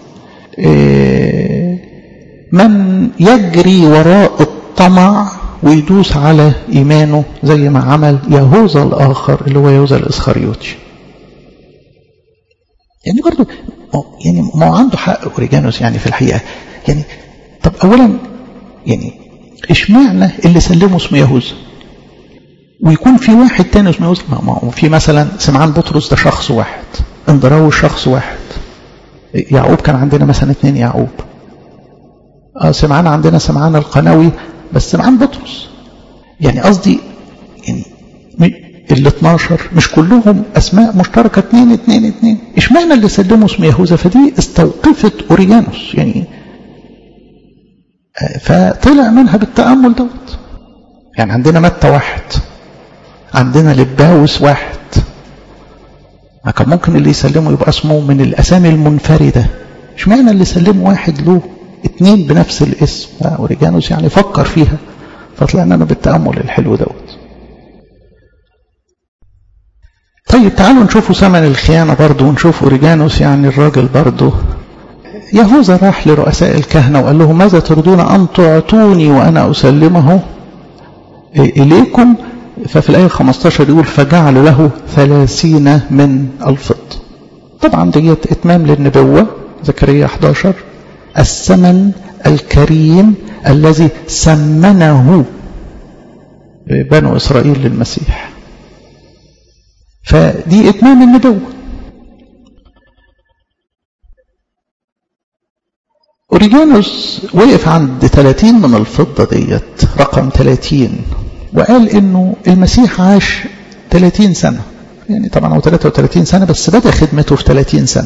من يجري وراء الطمع ويدوس على إيمانه زي ما عمل يهوذا الآخر اللي هو يهوذا الإسخريوطي. يعني برضو يعني ما هو عنده حق أوريجانوس يعني في الحقيقة. يعني طب أولا يعني اشمعنى اللي سلمه اسمه يهوذا ويكون في واحد تاني اسمه يهوذا؟ ما هو في مثلا سمعان بطرس ده شخص واحد، اندراوس شخص واحد، يعقوب كان عندنا مثلا اثنين يعقوب، اه سمعان عندنا سمعان القنوي بس سمعان بطرس. يعني قصدي يعني ال اثناشر مش كلهم اسماء مشتركه اثنين اثنين اثنين، اشمعنى اللي سلموا اسم يهوذا؟ فدي استوقفت اوريجانوس يعني، فطلع منها بالتامل دوت. يعني عندنا متى واحد، عندنا لباوس واحد، ما كان ممكن اللي يسلمه يبقى اسمه من الاسامي المنفرده، اشمعنى اللي سلمه واحد له اثنين بنفس الاسم؟ أوريجانوس يعني فكر فيها، فطلعنا أنا بالتأمل الحلو دوت. طيب تعالوا نشوفوا ثمن الخيانة برضو، ونشوف أوريجانوس يعني الراجل برضو. يهوذا راح لرؤساء الكهنة وقال لهم ماذا تريدون أن تعطوني وأنا أسلمه إليكم؟ ففي الآية خمستاشر يقول فجعل له ثلاثين من الفضة. طبعا ديت إتمام للنبوة زكريا احد عشر، الثمن الكريم الذي سمنه بنو إسرائيل للمسيح. فدي إتمام النبوة. أوريجانوس وقف عند ثلاثين من الفضة ديت، رقم ثلاثين، وقال إنه المسيح عاش ثلاثين سنة، يعني طبعا هو ثلاثة وثلاثين سنة بس بدأ خدمته في ثلاثين سنة.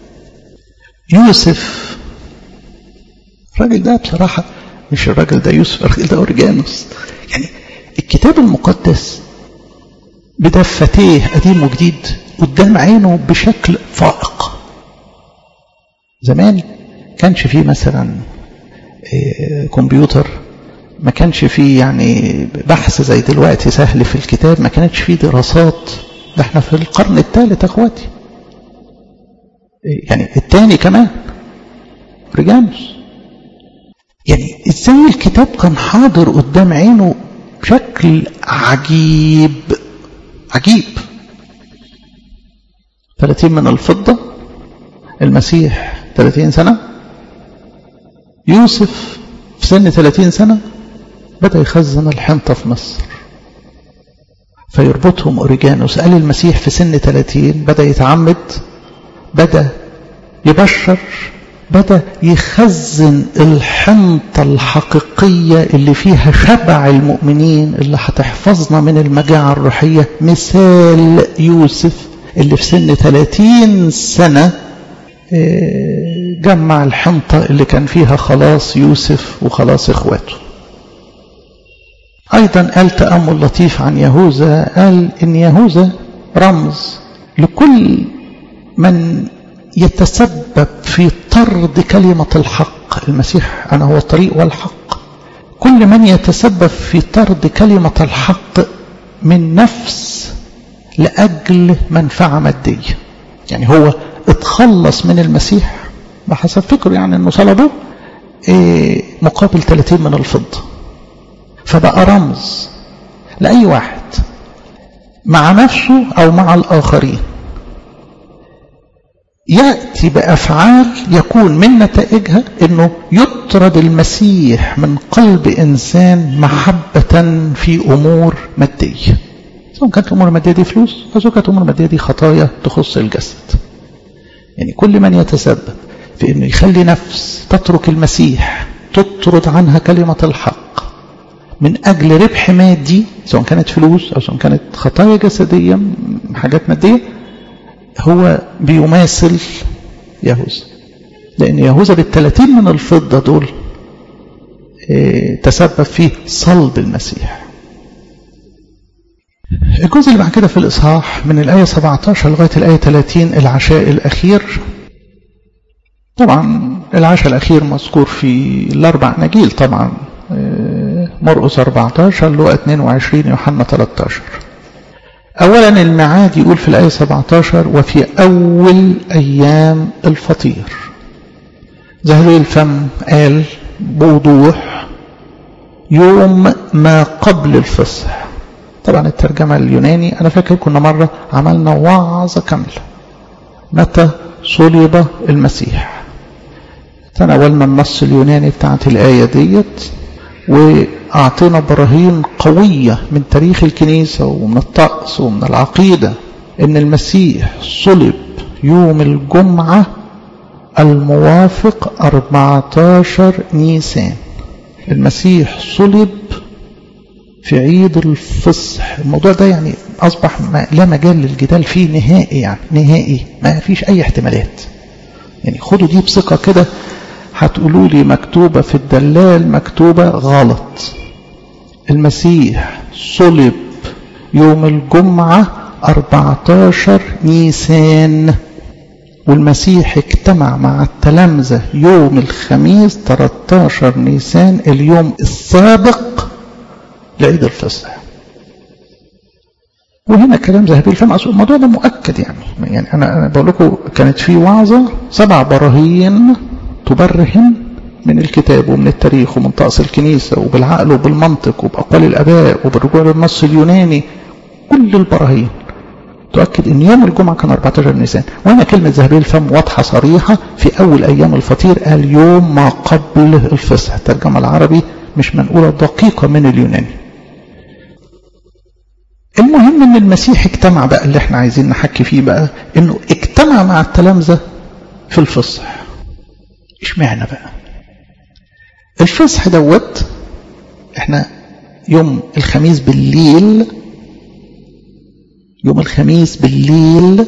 يوسف الراجل ده بصراحة مش الراجل ده يوسف، الراجل ده أوريجانوس. يعني الكتاب المقدس بدفتيه قديم وجديد قدام عينه بشكل فائق. زمان كانش فيه مثلا كمبيوتر، ما كانش فيه يعني بحث زي دلوقتي سهل في الكتاب، ما كانتش فيه دراسات. ده احنا في القرن الثالث اخواتي، يعني الثاني كمان أوريجانوس. يعني ازاي الكتاب كان حاضر قدام عينه بشكل عجيب عجيب. ثلاثين من الفضة، المسيح ثلاثين سنة، يوسف في سن ثلاثين سنة بدأ يخزن الحنطة في مصر. فيربطهم أوريجانوس، قال المسيح في سن ثلاثين بدأ يتعمد، بدأ يبشر بدأ يخزن الحنطة الحقيقية اللي فيها شبع المؤمنين اللي هتحفظنا من المجاعة الروحية، مثال يوسف اللي في سن ثلاثين سنة جمع الحنطة اللي كان فيها خلاص يوسف وخلاص إخواته. أيضا قال تأمل لطيف عن يهوذا، قال إن يهوذا رمز لكل من يتسبب في طرد كلمة الحق. المسيح أنا هو الطريق والحق. كل من يتسبب في طرد كلمة الحق من نفس لأجل منفعة مادية، يعني هو اتخلص من المسيح بحسب فكره، يعني أنه صلبه مقابل ثلاثين من الفضة، فبقى رمز لأي واحد مع نفسه أو مع الآخرين يأتي بأفعال يكون من نتائجها أنه يطرد المسيح من قلب إنسان محبة في أمور مادية، سواء كانت الأمور المادية دي فلوس أو سواء كانت الأمور المادية دي خطايا تخص الجسد. يعني كل من يتسبب في أنه يخلي نفس تترك المسيح، تطرد عنها كلمة الحق من أجل ربح مادي، سواء كانت فلوس أو سواء كانت خطايا جسدية حاجات مادية، هو بيماثل يهوذا. لأن يهوذا بالثلاثين من الفضة دول اه تسبب في صلب المسيح. الجزء اللي بعد كده في الإصحاح من الآية سبعة عشر لغاية الآية ثلاثين العشاء الأخير. طبعا العشاء الأخير مذكور في الأربع نجيل، طبعا اه مرقس أربعة عشر، لوقا اثنين وعشرين، يوحنا ثلاثة عشر. أولا الميعاد يقول في الآية سبعة عشر وفي أول أيام الفطير. ذهبي الفم قال بوضوح يوم ما قبل الفصح. طبعا الترجمة اليوناني أنا فاكر كنا مرة عملنا وعظة كاملة متى صلب المسيح، تناولنا النص اليوناني بتاعت الآية ديت وأعطينا براهين قوية من تاريخ الكنيسة ومن الطقس ومن العقيدة إن المسيح صلب يوم الجمعة الموافق أربعة عشر نيسان. المسيح صلب في عيد الفصح. الموضوع ده يعني أصبح لا مجال للجدال فيه نهائي، يعني نهائي ما فيش أي احتمالات. يعني خدوا دي بثقة كده، هتقولوا لي مكتوبة في الدلال مكتوبة غلط. المسيح صلب يوم الجمعة أربعة عشر نيسان، والمسيح اجتمع مع التلامذة يوم الخميس ثلاثة عشر نيسان، اليوم السابق لعيد الفصح. وهنا كلام ذهبي الفم، الموضوع ده مؤكد. يعني يعني أنا أنا بقول لكم كانت في وعظة سبع براهين تبرهن من الكتاب ومن التاريخ ومن طقس الكنيسة وبالعقل وبالمنطق وبأقوال الآباء وبالرجوع للنص اليوناني، كل البراهين تؤكد ان يوم الجمعة كان أربعة عشر نيسان. وانا كلمة ذهبي الفم واضحة صريحة في اول ايام الفطير، قال يوم ما قبل الفصح. الترجمة العربي مش منقولة دقيقة من اليوناني. المهم ان المسيح اجتمع بقى، اللي احنا عايزين نحكي فيه بقى انه اجتمع مع التلامذة في الفصح. اشمعنى بقى الفصح دوت؟ احنا يوم الخميس بالليل، يوم الخميس بالليل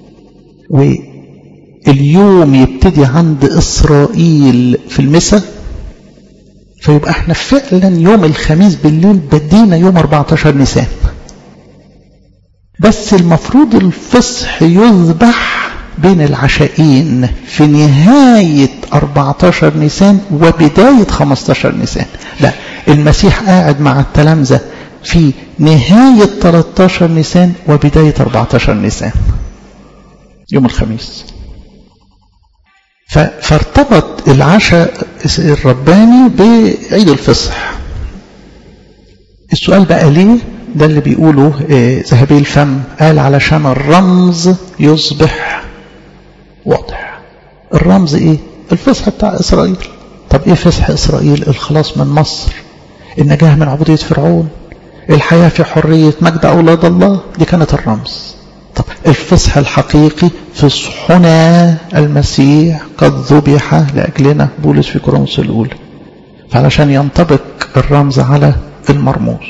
واليوم يبتدي عند إسرائيل في المساء، فيبقى احنا فعلا يوم الخميس بالليل بدينا يوم أربعة عشر نيسان. بس المفروض الفصح يذبح بين العشائين في نهاية أربعة عشر نيسان وبداية خمسة عشر نيسان. لا، المسيح قاعد مع التلامذة في نهاية ثلاثة عشر نيسان وبداية أربعة عشر نيسان يوم الخميس. فارتبط العشاء الرباني بعيد الفصح. السؤال بقى ليه؟ ده اللي بيقوله ذهبي الفم، قال علشان الرمز يصبح واضح. الرمز ايه؟ الفصح بتاع إسرائيل. طب ايه فصح إسرائيل؟ الخلاص من مصر، النجاة من عبودية فرعون، الحياة في حرية، مجد أولاد الله. دي كانت الرمز. طب الفصح الحقيقي فصحنا المسيح قد ذبح لأجلنا، بولس في كورنثوس الأولى. فعلشان ينطبق الرمز على المرموز.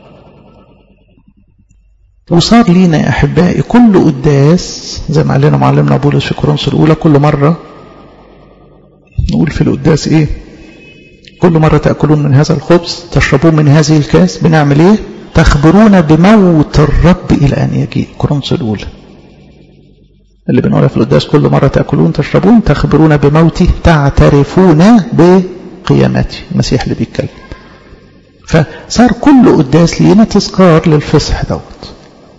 وصار لينا يا أحبائي كل قداس زي ما قال لنا معلمنا بولس في كورنثوس الأولى، كل مرة نقول في القداس إيه؟ كل مرة تأكلون من هذا الخبز تشربون من هذه الكاس بنعمل إيه؟ تخبرون بموت الرب إلى أن يجيء. كورنثوس الأولى اللي بنقولها في القداس، كل مرة تأكلون تشربون تخبرون بموتي تعترفون بقيامتي. المسيح اللي بيتكلم. فصار كل قداس لينا تذكار للفصح دوت.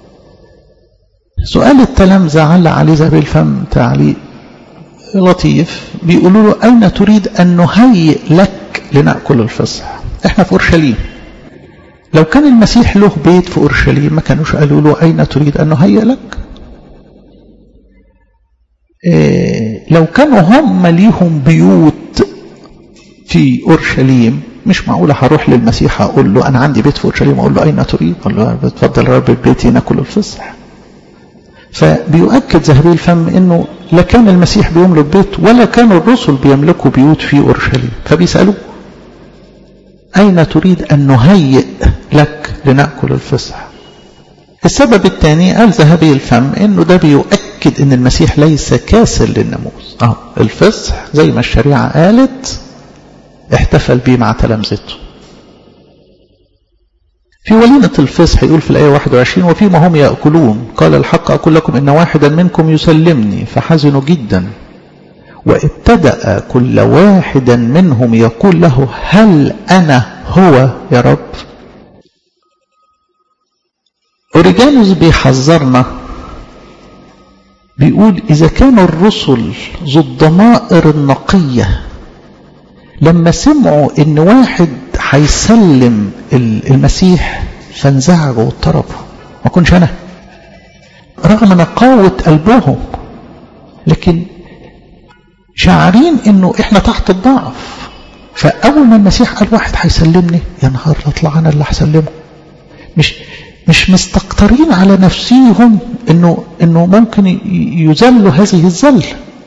سؤال التلامذة علق عليه ذهبي الفم تعليق لطيف، بيقولوا له أين تريد أن نهيئ لك لنأكل الفصح؟ احنا في أورشليم. لو كان المسيح له بيت في أورشليم ما كانوش قالوا له أين تريد أن نهيئ لك؟ إيه لو كانوا هم ليهم بيوت في أورشليم مش معقولة هروح للمسيح أقول له أنا عندي بيت في أورشليم أقول له أين تريد؟ أقول له بتفضل يا رب بيتي ناكل الفصح. فبيؤكد ذهبي الفم إنه لا كان المسيح بيملك بيت ولا كان الرسل بيملكوا بيوت في أورشليم. فبيسألوا أين تريد أن نهيئ لك لنأكل الفصح؟ السبب الثاني قال ذهبي الفم إنه ده بيؤكد إن المسيح ليس كاسر للناموس. آه الفصح زي ما الشريعة قالت احتفل به مع تلامذته. في وليمة الفصح يقول في الآية واحد وعشرين وفيما هم يأكلون قال الحق أقول لكم إن واحدا منكم يسلمني فحزنوا جدا وابتدأ كل واحد منهم يقول له هل أنا هو يا رب؟ أوريجانوس بيحذرنا بيقول إذا كان الرسل ذو الضمائر النقية لما سمعوا إن واحد هيسلم المسيح فانزعجوا واضطربوا، ما كنش أنا رغم نقاوة قلبهم، لكن شاعرين إنه إحنا تحت الضعف. فأول ما المسيح قال واحد هيسلمني يا نهار اطلع أنا اللي هسلمه. مش مش مستقطرين على نفسيهم إنه إنه ممكن يذلوا هذه الذل.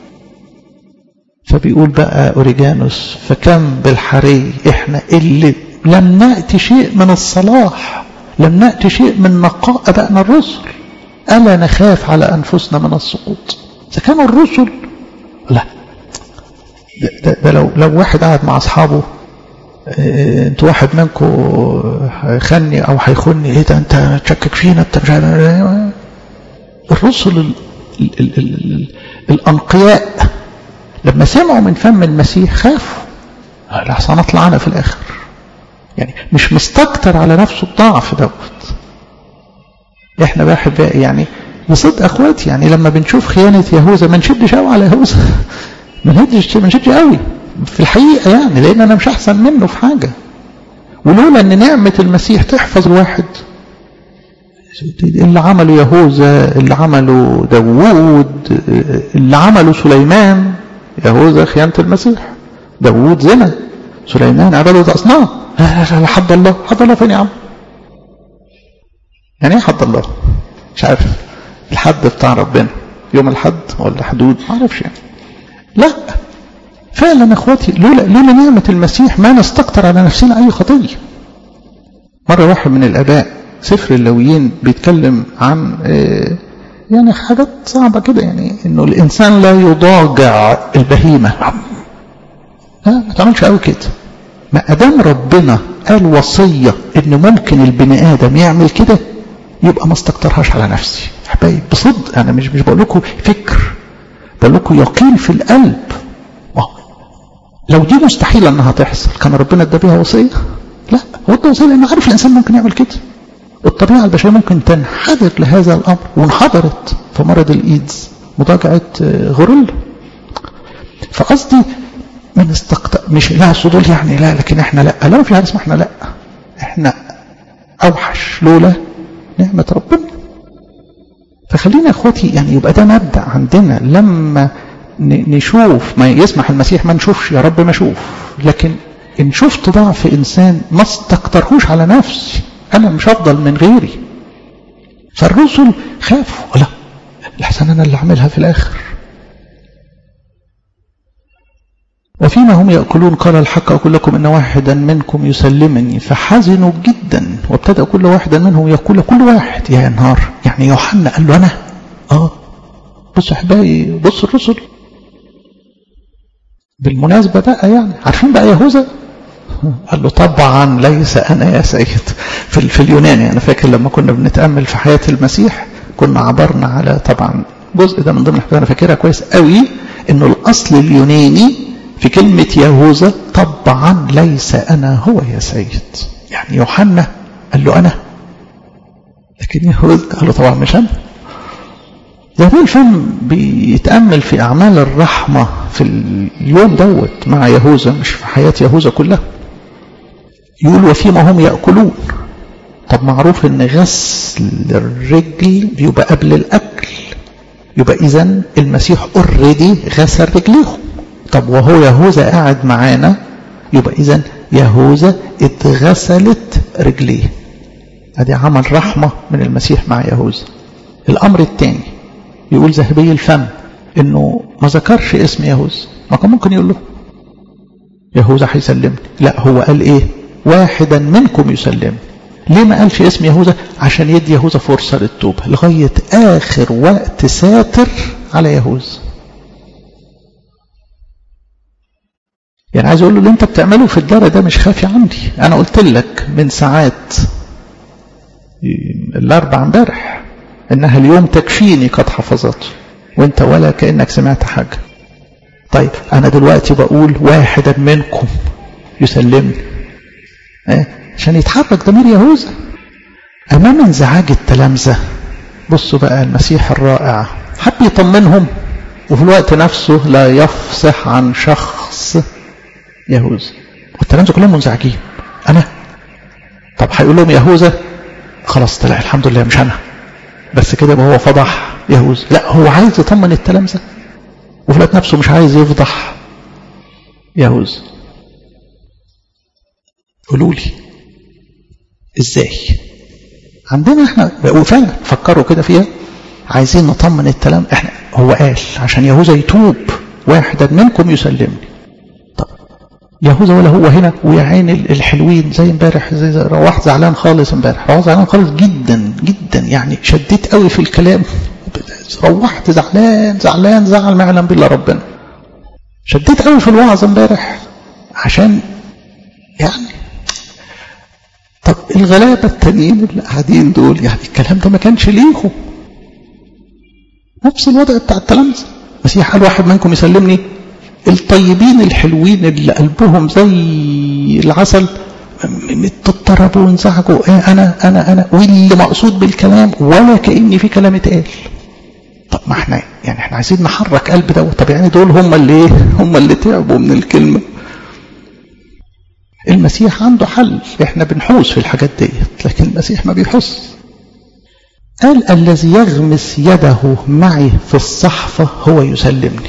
فبيقول بقى أوريجانوس فكم بالحري إحنا اللي لم نأتي شيء من الصلاح، لم نأتي شيء من نقاء أبائنا الرسل، ألا نخاف على أنفسنا من السقوط؟ إذا كانوا الرسل لا ده, ده, ده لو, لو واحد قاعد مع أصحابه اه انت واحد منكم هيخني أو هيخني ايه ده انت تشكك فينا انت مش عارف. الرسل ال ال ال ال الأنقياء لما سمعوا من فم المسيح خافوا لحسن اطلع انا في الاخر. يعني مش مستكتر على نفسه الضعف دوت. احنا بقى احبائي يعني بصدق اخواتي يعني لما بنشوف خيانة يهوذا ما نشدش قوي على يهوذا، ما نهدش ما نشدش قوي في الحقيقة يعني، لان انا مش احسن منه في حاجة. ولولا ان نعمة المسيح تحفظ الواحد اللي عمله يهوذا اللي عمله داوود اللي عمله سليمان. يهوذا خيانة المسيح، داوود زنا، سليمان عبادة أصنام. لا لا حد الله، حد الله فين يا عم؟ يعني ايه حد الله؟ مش عارف الحد بتاع ربنا يوم الحد ولا حدود ما اعرفش يعني. لا فعلا اخواتي لولا لولا نعمة المسيح ما نستكتر على نفسنا اي خطية. مرة واحد من الاباء سفر اللاويين بيتكلم عن إيه يعني حاجات صعبة كده، يعني انه الانسان لا يضاجع البهيمة. لا ما تعملش قوي كده. ما ادام ربنا قال وصية ان ممكن البني ادم يعمل كده يبقى ما استكترهاش على نفسي. حبايب بصدق انا مش مش بقول لكم فكر، بقول لكم يقين في القلب. لو دي مستحيلة انها تحصل كان ربنا ادى بيها وصية؟ لا هو ادى وصية لانه عارف الانسان ممكن يعمل كده. الطبيعة البشرية ممكن تنحدر لهذا الأمر، وانحدرت في مرض الإيدز مضاجعة غوريلا. فقصدي من استقط... مش لا صدول يعني لا، لكن احنا لا لا في حاجة اسمها احنا لا، احنا أوحش لولا نعمة ربنا. فخلينا اخوتي يعني يبقى ده مبدأ عندنا لما نشوف ما يسمح المسيح ما نشوفش يا رب ما اشوف، لكن ان شفت ضعف انسان ما استكترهوش على نفسي، أنا مش أفضل من غيري. فالرسل خافوا لا الحسن أنا اللي أعملها في الآخر. وفيما هم يأكلون قال الحق أقول لكم إن واحدا منكم يسلمني، فحزنوا جدا وابتدأ كل واحدا منهم يقول كل واحد يا نهار، يعني يوحنا قال له أنا آه بصوا أحبائي، بصوا الرسل بالمناسبة بقى، يعني عارفين بقى يهوذا قال له طبعا ليس أنا يا سيد. في, في اليوناني أنا فاكر لما كنا بنتأمل في حياة المسيح كنا عبرنا على طبعا جزء ده من ضمن الحاجات أنا فاكرها كويس قوي، إنه الأصل اليوناني في كلمة يهوذا طبعا ليس أنا هو يا سيد، يعني يوحنا قال له أنا، لكن يهوذا قال له طبعا مش أنا. زي الفم بيتأمل في أعمال الرحمة في اليوم دوت مع يهوذا، مش في حياة يهوذا كلها. يقول وفيما هم يأكلون. طب معروف ان غسل الرجل بيبقى قبل الأكل، يبقى إذن المسيح اوريدي غسل رجليهم. طب وهو يهوذا قاعد معانا، يبقى إذن يهوذا اتغسلت رجليه. ادي عمل رحمة من المسيح مع يهوذا. الأمر الثاني يقول ذهبي الفم انه ما ذكرش اسم يهوذا، ما كان ممكن يقول له يهوذا هيسلمني، لا هو قال ايه واحدا منكم يسلمني. ليه ما قالش اسم يهوذا؟ عشان يدي يهوذا فرصة للتوبة لغاية آخر وقت ساتر على يهوذا. يعني عايز اقول له اللي انت بتعمله في الدار ده مش خافي عندي، انا قلت لك من ساعات الاربع امبارح انها اليوم تكفيني قد حفظته، وانت ولا كأنك سمعت حاجة. طيب انا دلوقتي بقول واحدا منكم يسلمني، اه؟ عشان يتحرك ضمير يهوذا امام انزعاج التلامذة. بصوا بقى المسيح الرائع حب يطمنهم وفي الوقت نفسه لا يفصح عن شخص يهوذا، والتلامذة كلهم منزعجين. انا طب هيقول لهم يهوذا خلاص طلع الحمد لله مش انا بس كده، ما هو فضح يهوذا، لا هو عايز يطمن التلامذة وفي الوقت نفسه مش عايز يفضح يهوذا. قولوا لي ازاي؟ عندنا احنا وفعلا فكروا كده فيها، عايزين نطمن التلامذة. احنا هو قال عشان يهوذا يتوب واحدا منكم يسلمني. طب يهوذا ولا هو هنا، ويا عين الحلوين زي امبارح، زي, زي روح زعلان خالص امبارح، روح زعلان خالص جدا جدا، يعني شديت قوي في الكلام، روحت زعلان زعلان زعل ما يعلم بالله ربنا. شديت قوي في الوعظ امبارح عشان يعني طب الغلابة التانيين اللي قاعدين دول يعني الكلام ده ما كانش ليهم. نفس الوضع بتاع التلامذة. المسيح قال واحد منكم يسلمني. الطيبين الحلوين اللي قلبهم زي العسل متضطربوا وانزعجوا، ايه انا انا انا واللي مقصود بالكلام ولا كأني في كلام اتقال. طب ما احنا يعني احنا عايزين نحرك قلب ده. طب يعني دول هم اللي ايه هم اللي تعبوا من الكلمة. المسيح عنده حل، احنا بنحوس في الحاجات ديت لكن المسيح ما بيحوس. قال الذي يغمس يده معي في الصحفة هو يسلمني.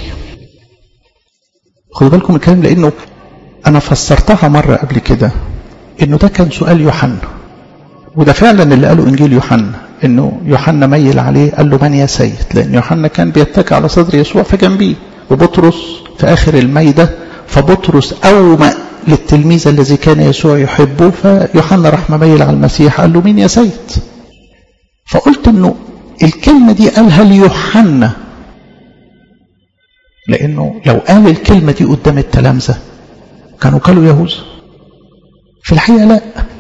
خدوا بالكم الكلام لانه انا فسرتها مرة قبل كده انه ده كان سؤال يوحنا، وده فعلا اللي قاله انجيل يوحنا، انه يوحنا ميل عليه قال له من يا سيد، لان يوحنا كان بيتكئ على صدر يسوع في جنبيه وبطرس في اخر الميدة، فبطرس اومأ للتلميذ الذي كان يسوع يحبه، فيوحنا راح مميل على المسيح قال له مين يا سيد. فقلت انه الكلمة دي قالها ليوحنا لانه لو قال الكلمة دي قدام التلامذة كانوا قالوا يهوذا. في الحقيقة لا،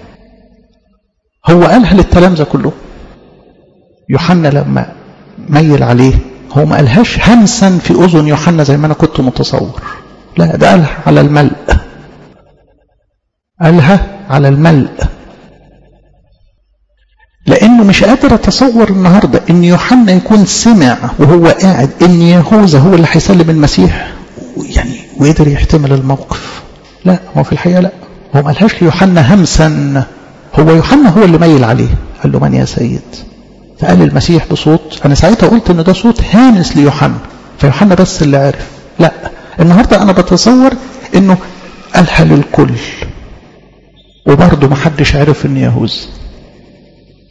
هو قالها للتلامذة كله. يوحنا لما ميل عليه هو ما قالهاش همسا في اذن يوحنا زي ما انا كنت متصور، لا ده قالها على الملء، قالها على الملء، لانه مش قادر اتصور النهارده ان يوحنا يكون سمع وهو قاعد ان يهوذا هو اللي هيسلم المسيح يعني وقدر يحتمل الموقف. لا هو في الحقيقه لا، هو ما قالهاش ليوحنا همسا، هو يوحنا هو اللي ميل عليه قال له من يا سيد. فقال المسيح بصوت، انا ساعتها قلت ان ده صوت هامس ليوحنا فيوحنا بس اللي عارف. لا النهارده انا بتصور انه قالها للكل وبرضه ما حدش عرف ان يهوذا.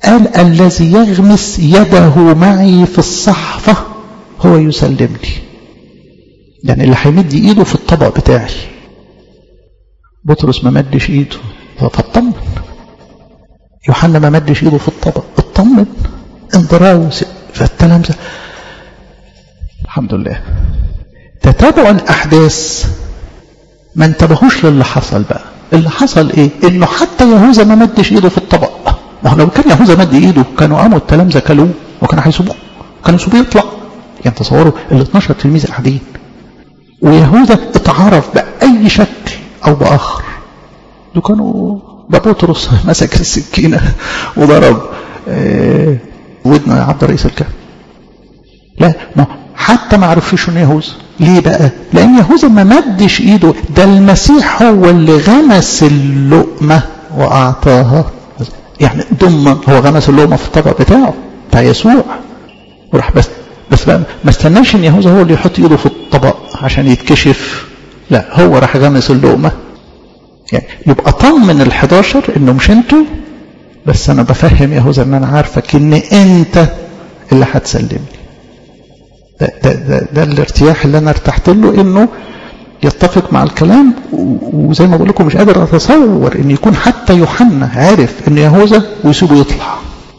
قال الذي يغمس يده معي في الصحفة هو يسلمني. يعني اللي هيمد ايده في الطبق بتاعي. بطرس ما مدش ايده فاطمن. يوحنا ما مدش ايده في الطبق اطمن. اندراوس فالتلامذة الحمد لله تتابعوا الاحداث ما انتبهوش للي حصل بقى. اللي حصل ايه؟ انه حتى يهوذا ما مدش ايده في الطبق. ما هو لو كان يهوذا مد ايده كانوا قاموا التلامذة كلوه وكانوا هيسيبوه، كانوا يسيبوه يطلع. يعني تصوروا ال اتناشر تلميذ قاعدين ويهوذا اتعرف باي شكل او باخر. دول كانوا بطرس مسك السكينه وضرب اه ودن عبد رئيس الكهنه. لا ما حتى ما عرفوش ان يهوذا. ليه بقى؟ لان يهوذا ما مدش ايده، ده المسيح هو اللي غمس اللقمه واعطاها. يعني ضمن هو غمس اللقمه في الطبق بتاعه بتاع يسوع وراح بس بس بقى ما استناش ان يهوذا هو اللي يحط ايده في الطبق عشان يتكشف. لا هو راح غمس اللقمه. يعني يبقى طمن الحداشر انه مش انتوا بس انا بفهم يهوذا ان انا عارفك ان انت اللي هتسلمني. ده, ده, ده, ده الارتياح اللي انا ارتحت له انه يتفق مع الكلام. وزي ما بقول لكم مش قادر اتصور ان يكون حتى يوحنا عارف ان يهوذا ويسيبه يطلع.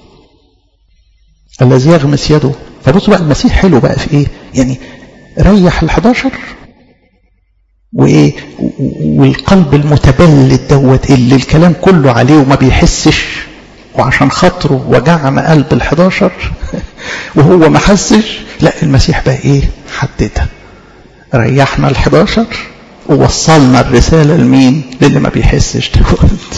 الذي يغمس يده. فبصوا بقى المسيح حلو بقى في ايه؟ يعني ريح الحداشر وايه والقلب المتبلد دوت اللي الكلام كله عليه وما بيحسش وعشان خاطره وجعنا قلب الحداشر وهو ما حسش. لا المسيح بقى ايه؟ حددها. ريحنا الحداشر ووصلنا الرسالة لمين؟ للي ما بيحسش دوت.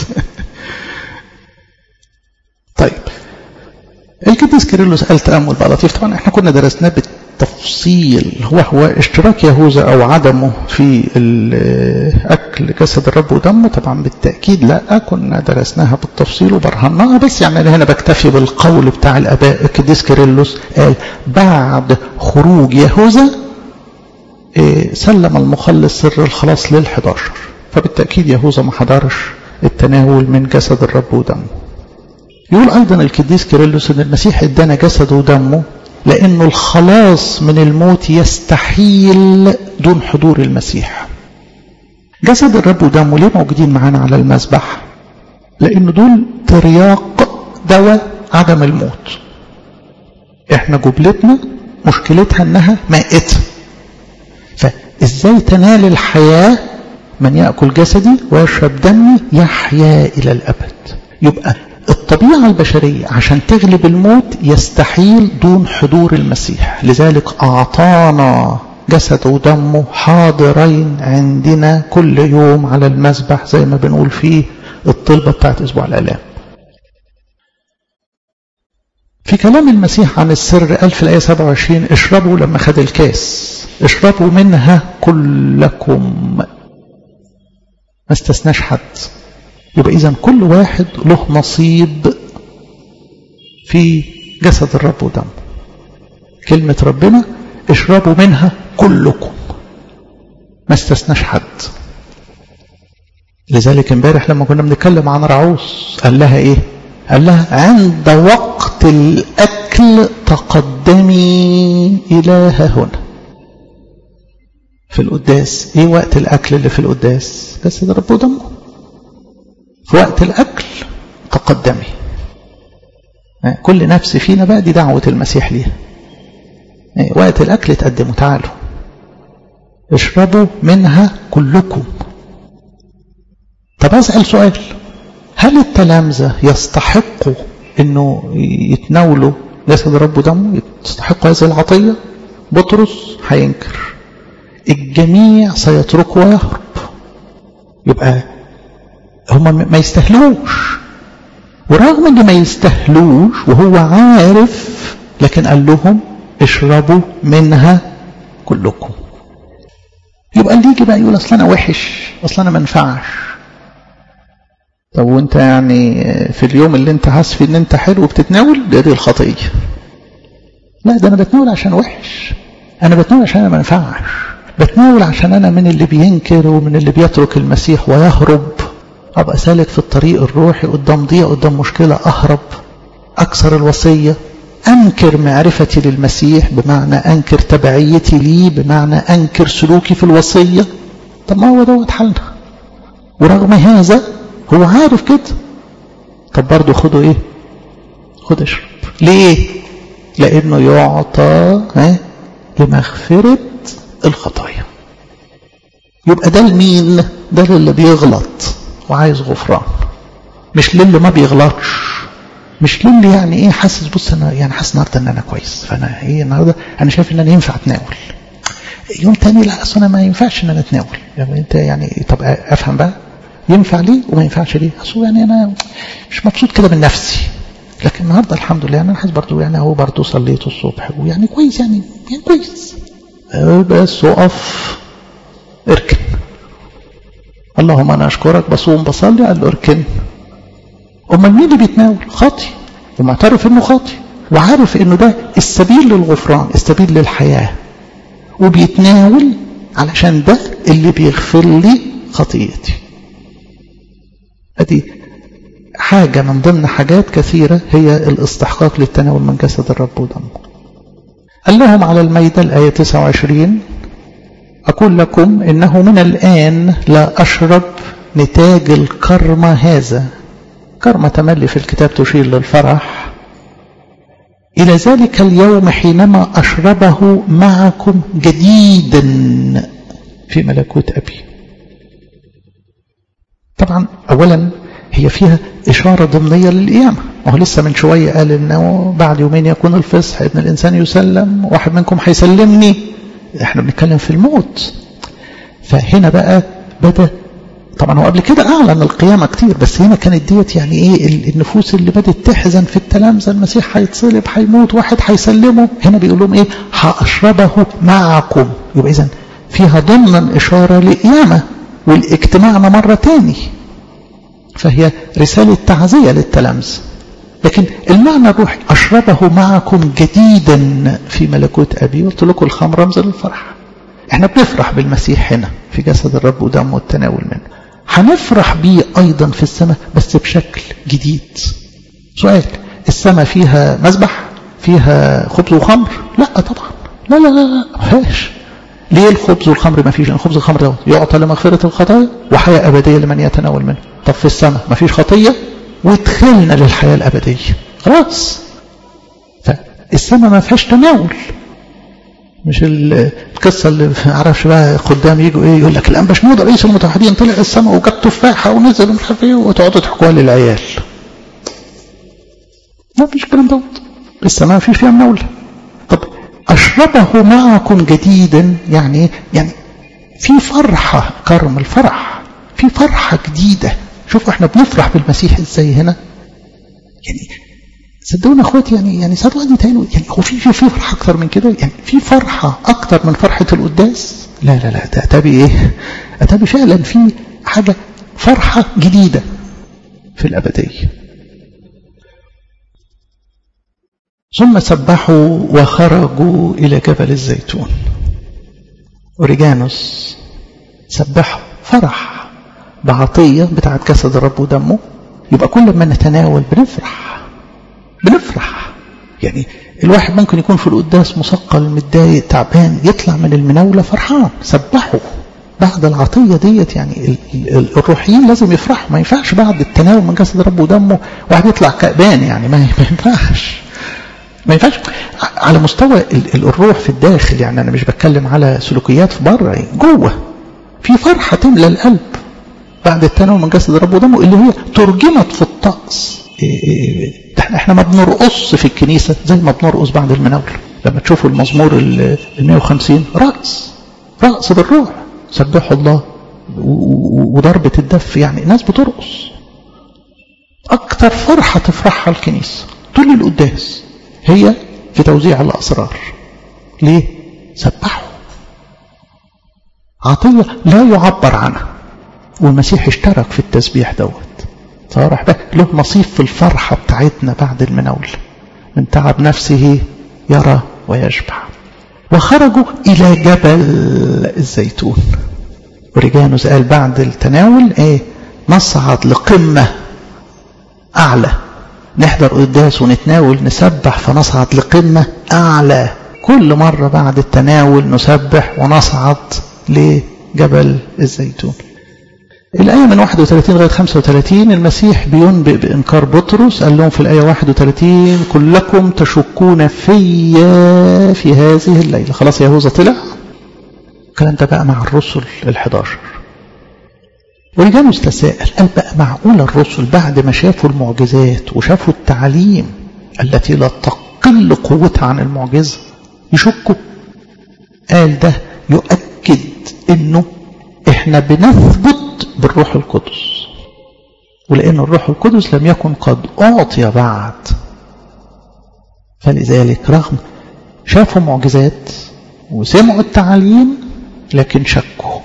طيب القديس كيرلس قال تأمل بقى لطيف. طبعا احنا كنا درسناه بالتفصيل. هو هو اشتراك يهوذا او عدمه في اكل جسد الرب ودمه. طبعا بالتأكيد لا، كنا درسناها بالتفصيل وبرهناها. بس يعني هنا بكتفي بالقول بتاع الاباء. القديس كيرلس قال بعد خروج يهوذا سلم المخلص سر الخلاص للحداشر. فبالتأكيد يهوذا ما حضرش التناول من جسد الرب ودمه. يقول أيضا القديس كيرلس أن المسيح ادانا جسده ودمه لأنه الخلاص من الموت يستحيل دون حضور المسيح. جسد الرب ودمه ليه موجودين معانا على المذبح؟ لأنه دول ترياق دواء عدم الموت. احنا جبلتنا مشكلتها انها مائتة. فازاي تنال الحياة؟ من يأكل جسدي ويشرب دمي يحيا إلى الأبد. يبقى الطبيعة البشرية عشان تغلب الموت يستحيل دون حضور المسيح. لذلك أعطانا جسد ودمه حاضرين عندنا كل يوم على المذبح زي ما بنقول فيه الطلبة بتاعت أسبوع الآلام. في كلام المسيح عن السر قال في الآية سبعة وعشرين اشربوا لما خد الكاس اشربوا منها كلكم. ما استثناش حد. يبقى إذن كل واحد له نصيب في جسد الرب ودمه. كلمة ربنا اشربوا منها كلكم. ما استثناش حد. لذلك امبارح لما كنا بنتكلم عن رعوس قال لها ايه؟ قال لها عند وقت الأكل تقدمي إلى هنا. في القداس ايه وقت الأكل اللي في القداس؟ جسد الرب ودمه. في وقت الأكل تقدمي. كل نفس فينا بقى دي دعوة المسيح ليها. وقت الأكل تقدموا تعالوا اشربوا منها كلكم. طب أسأل سؤال، هل التلامذة يستحقوا انه يتناولوا جسد الرب ودمه؟ يستحقوا هذه العطية؟ بطرس هينكر. الجميع سيتركه ويهرب. يبقى هم ما يستهلوش. ورغم ان ما يستهلوش وهو عارف لكن قال لهم اشربوا منها كلكم. يبقى اللي يجي بقى يقول اصل انا وحش، اصل انا ما ينفعش. طب وانت يعني في اليوم اللي انت حاسس فيه ان انت حلو وبتتناول دي, دي الخطيه. لا ده انا بتناول عشان وحش. انا بتناول عشان انا ما ينفعش. بتناول عشان انا من اللي بينكر ومن اللي بيترك المسيح ويهرب. ابقى سالك في الطريق الروحي قدام ضيق قدام مشكله اهرب أكسر الوصية، أنكر معرفتي للمسيح بمعنى أنكر تبعيتي ليه، بمعنى أنكر سلوكي في الوصية. طب ما هو دوت حالنا، ورغم هذا هو عارف كده. طب برضه خده إيه؟ خد اشرب. ليه؟ لأنه يعطى لمغفرة الخطايا. يبقى ده لمين؟ ده للي بيغلط وعايز غفران، مش للي ما بيغلطش، مش للي يعني ايه حاسس بص انا يعني حاسس النهارده ان انا كويس، فانا ايه النهارده انا شايف ان انا ينفع اتناول. يوم تاني لا اصل انا ما ينفعش ان انا اتناول. يعني انت يعني طب افهم بقى ينفع ليه وما ينفعش ليه؟ اصل يعني انا مش مبسوط كده من نفسي، لكن النهارده الحمد لله انا حاسس برضه يعني اهو برضه صليت الصبح ويعني كويس يعني يعني كويس. بس اقف اركن. اللهم انا اشكرك بصوم بصلي، قال له اركن. امال مين اللي بيتناول؟ خاطي ومعترف انه خاطي وعارف انه ده السبيل للغفران، السبيل للحياه، وبيتناول علشان ده اللي بيغفر لي خطيئتي. ادي حاجه من ضمن حاجات كثيره هي الاستحقاق للتناول من جسد الرب ودمه. قال لهم على الميدة الآية تسعة وعشرين: أقول لكم إنه من الآن لا أشرب نتاج الكرمة هذا. كرمة تملي في الكتاب تشير للفرح. إلى ذلك اليوم حينما أشربه معكم جديدا في ملكوت أبي. طبعا أولا هي فيها إشارة ضمنية للقيامة، وهو لسه من شوية قال إنه بعد يومين يكون الفصح، ابن الإنسان يسلم، واحد منكم هيسلمني. احنا بنتكلم في الموت. فهنا بقى بدأ، طبعا هو قبل كده أعلن القيامة كتير، بس هنا كانت ديت يعني إيه النفوس اللي بدأت تحزن في التلامذة، المسيح هيتصلب هيموت واحد هيسلمه. هنا بيقول لهم إيه؟ هأشربه معكم. يبقى إذن فيها ضمنا إشارة لقيامة والاجتماعنا مرة تاني، فهي رسالة تعزية للتلامذة. لكن المعنى الروحي أشربه معكم جديدا في ملكوت أبي. قلت لكم الخمر رمز للفرح. احنا بنفرح بالمسيح هنا في جسد الرب ودمه والتناول منه، هنفرح بيه أيضا في السماء بس بشكل جديد. سؤال: السماء فيها مذبح فيها خبز وخمر؟ لا طبعا، لا لا لا لا فيهاش. ليه الخبز والخمر ما فيش؟ لأن الخبز والخمر ده يعطى لمغفرة الخطايا وحياة أبدية لمن يتناول منه. طب في السماء ما فيش خطية ودخلنا للحياة الأبدية خلاص. فالسماء ما فيهاش تناول. مش القصة اللي عرفش بقى خدام يجوا ايه يقول لك الآن بشنود رئيس المتحدين طلع السماء وجاب تفاحة ونزل ومش عارف ايه وتقعدوا تحكوها للعيال. ما فيش الكلام دوت. السماء ما فيش فيها مناولة. طب أشربه معكم جديدا يعني يعني في فرحة، كرم الفرح، في فرحة جديدة. شوفوا احنا بنفرح بالمسيح ازاي هنا. يعني صدقونا اخواتي، يعني يعني ساعات واحد يتهيأ يعني هو في في فرحة اكتر من كده؟ يعني في فرحة اكتر من فرحة القداس؟ لا لا لا، ده اتابي ايه؟ اتابي فعلا في حاجة فرحة جديدة في الأبدية. ثم سبحوا وخرجوا إلى جبل الزيتون. أوريجانوس سبحوا، فرح بعطية بتاعت جسد الرب ودمه. يبقى كل ما نتناول بنفرح بنفرح. يعني الواحد ممكن يكون في القداس مثقل متضايق تعبان، يطلع من المناولة فرحان. سبحوا بعد العطية ديت. يعني الروحيين لازم يفرحوا. ما ينفعش بعد التناول من جسد الرب ودمه واحد يطلع كأبان، يعني ما ينفعش ما ينفعش على مستوى الروح في الداخل. يعني أنا مش بتكلم على سلوكيات في بره، يعني جوه في فرحة تملى القلب بعد التناول من جسد الرب ودمه، اللي هي ترجمت في الطقس. احنا ما بنرقص في الكنيسة زي ما بنرقص بعد المناولة. لما تشوفوا المزمور المئة وخمسين رقص رقص بالروح، سبحوا الله وضربة الدف، يعني الناس بترقص. أكتر فرحة تفرحها الكنيسة طول القداس هي في توزيع الأسرار. ليه؟ سبحوا. عطية لا يعبر عنها، والمسيح اشترك في التسبيح دوت، صارح بقى له نصيب في الفرحة بتاعتنا بعد المناولة. من تعب نفسه يرى ويشبع. وخرجوا إلى جبل الزيتون. أوريجانوس قال بعد التناول ايه؟ نصعد لقمة أعلى نحضر قداس ونتناول نسبح فنصعد لقمة أعلى، كل مرة بعد التناول نسبح ونصعد لجبل الزيتون. الآية من واحد وثلاثين لغاية خمسة وثلاثين المسيح بينبئ بإنكار بطرس، قال لهم في الآية واحد وثلاثين كلكم تشكون فيا في هذه الليلة. خلاص يهوذا طلع، الكلام ده بقى مع الرسل الحداشر. ورجانوس تساءل، قال بقى معقول الرسل بعد ما شافوا المعجزات وشافوا التعليم التي لا تقل قوتها عن المعجزة يشكوا؟ قال ده يؤكد انه احنا بنثبت بالروح القدس، ولأن الروح القدس لم يكن قد أعطي بعد، فلذلك رغم شافوا معجزات وسمعوا التعليم لكن شكوا.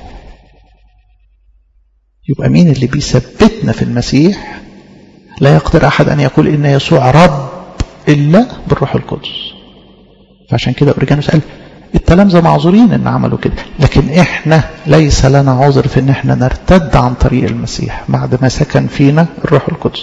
يبقى مين اللي بيثبتنا في المسيح؟ لا يقدر أحد أن يقول إن يسوع رب إلا بالروح القدس. فعشان كده أوريجانوس قال التلامذة معذورين إن عملوا كده، لكن إحنا ليس لنا عذر في إن إحنا نرتد عن طريق المسيح بعد ما سكن فينا الروح القدس.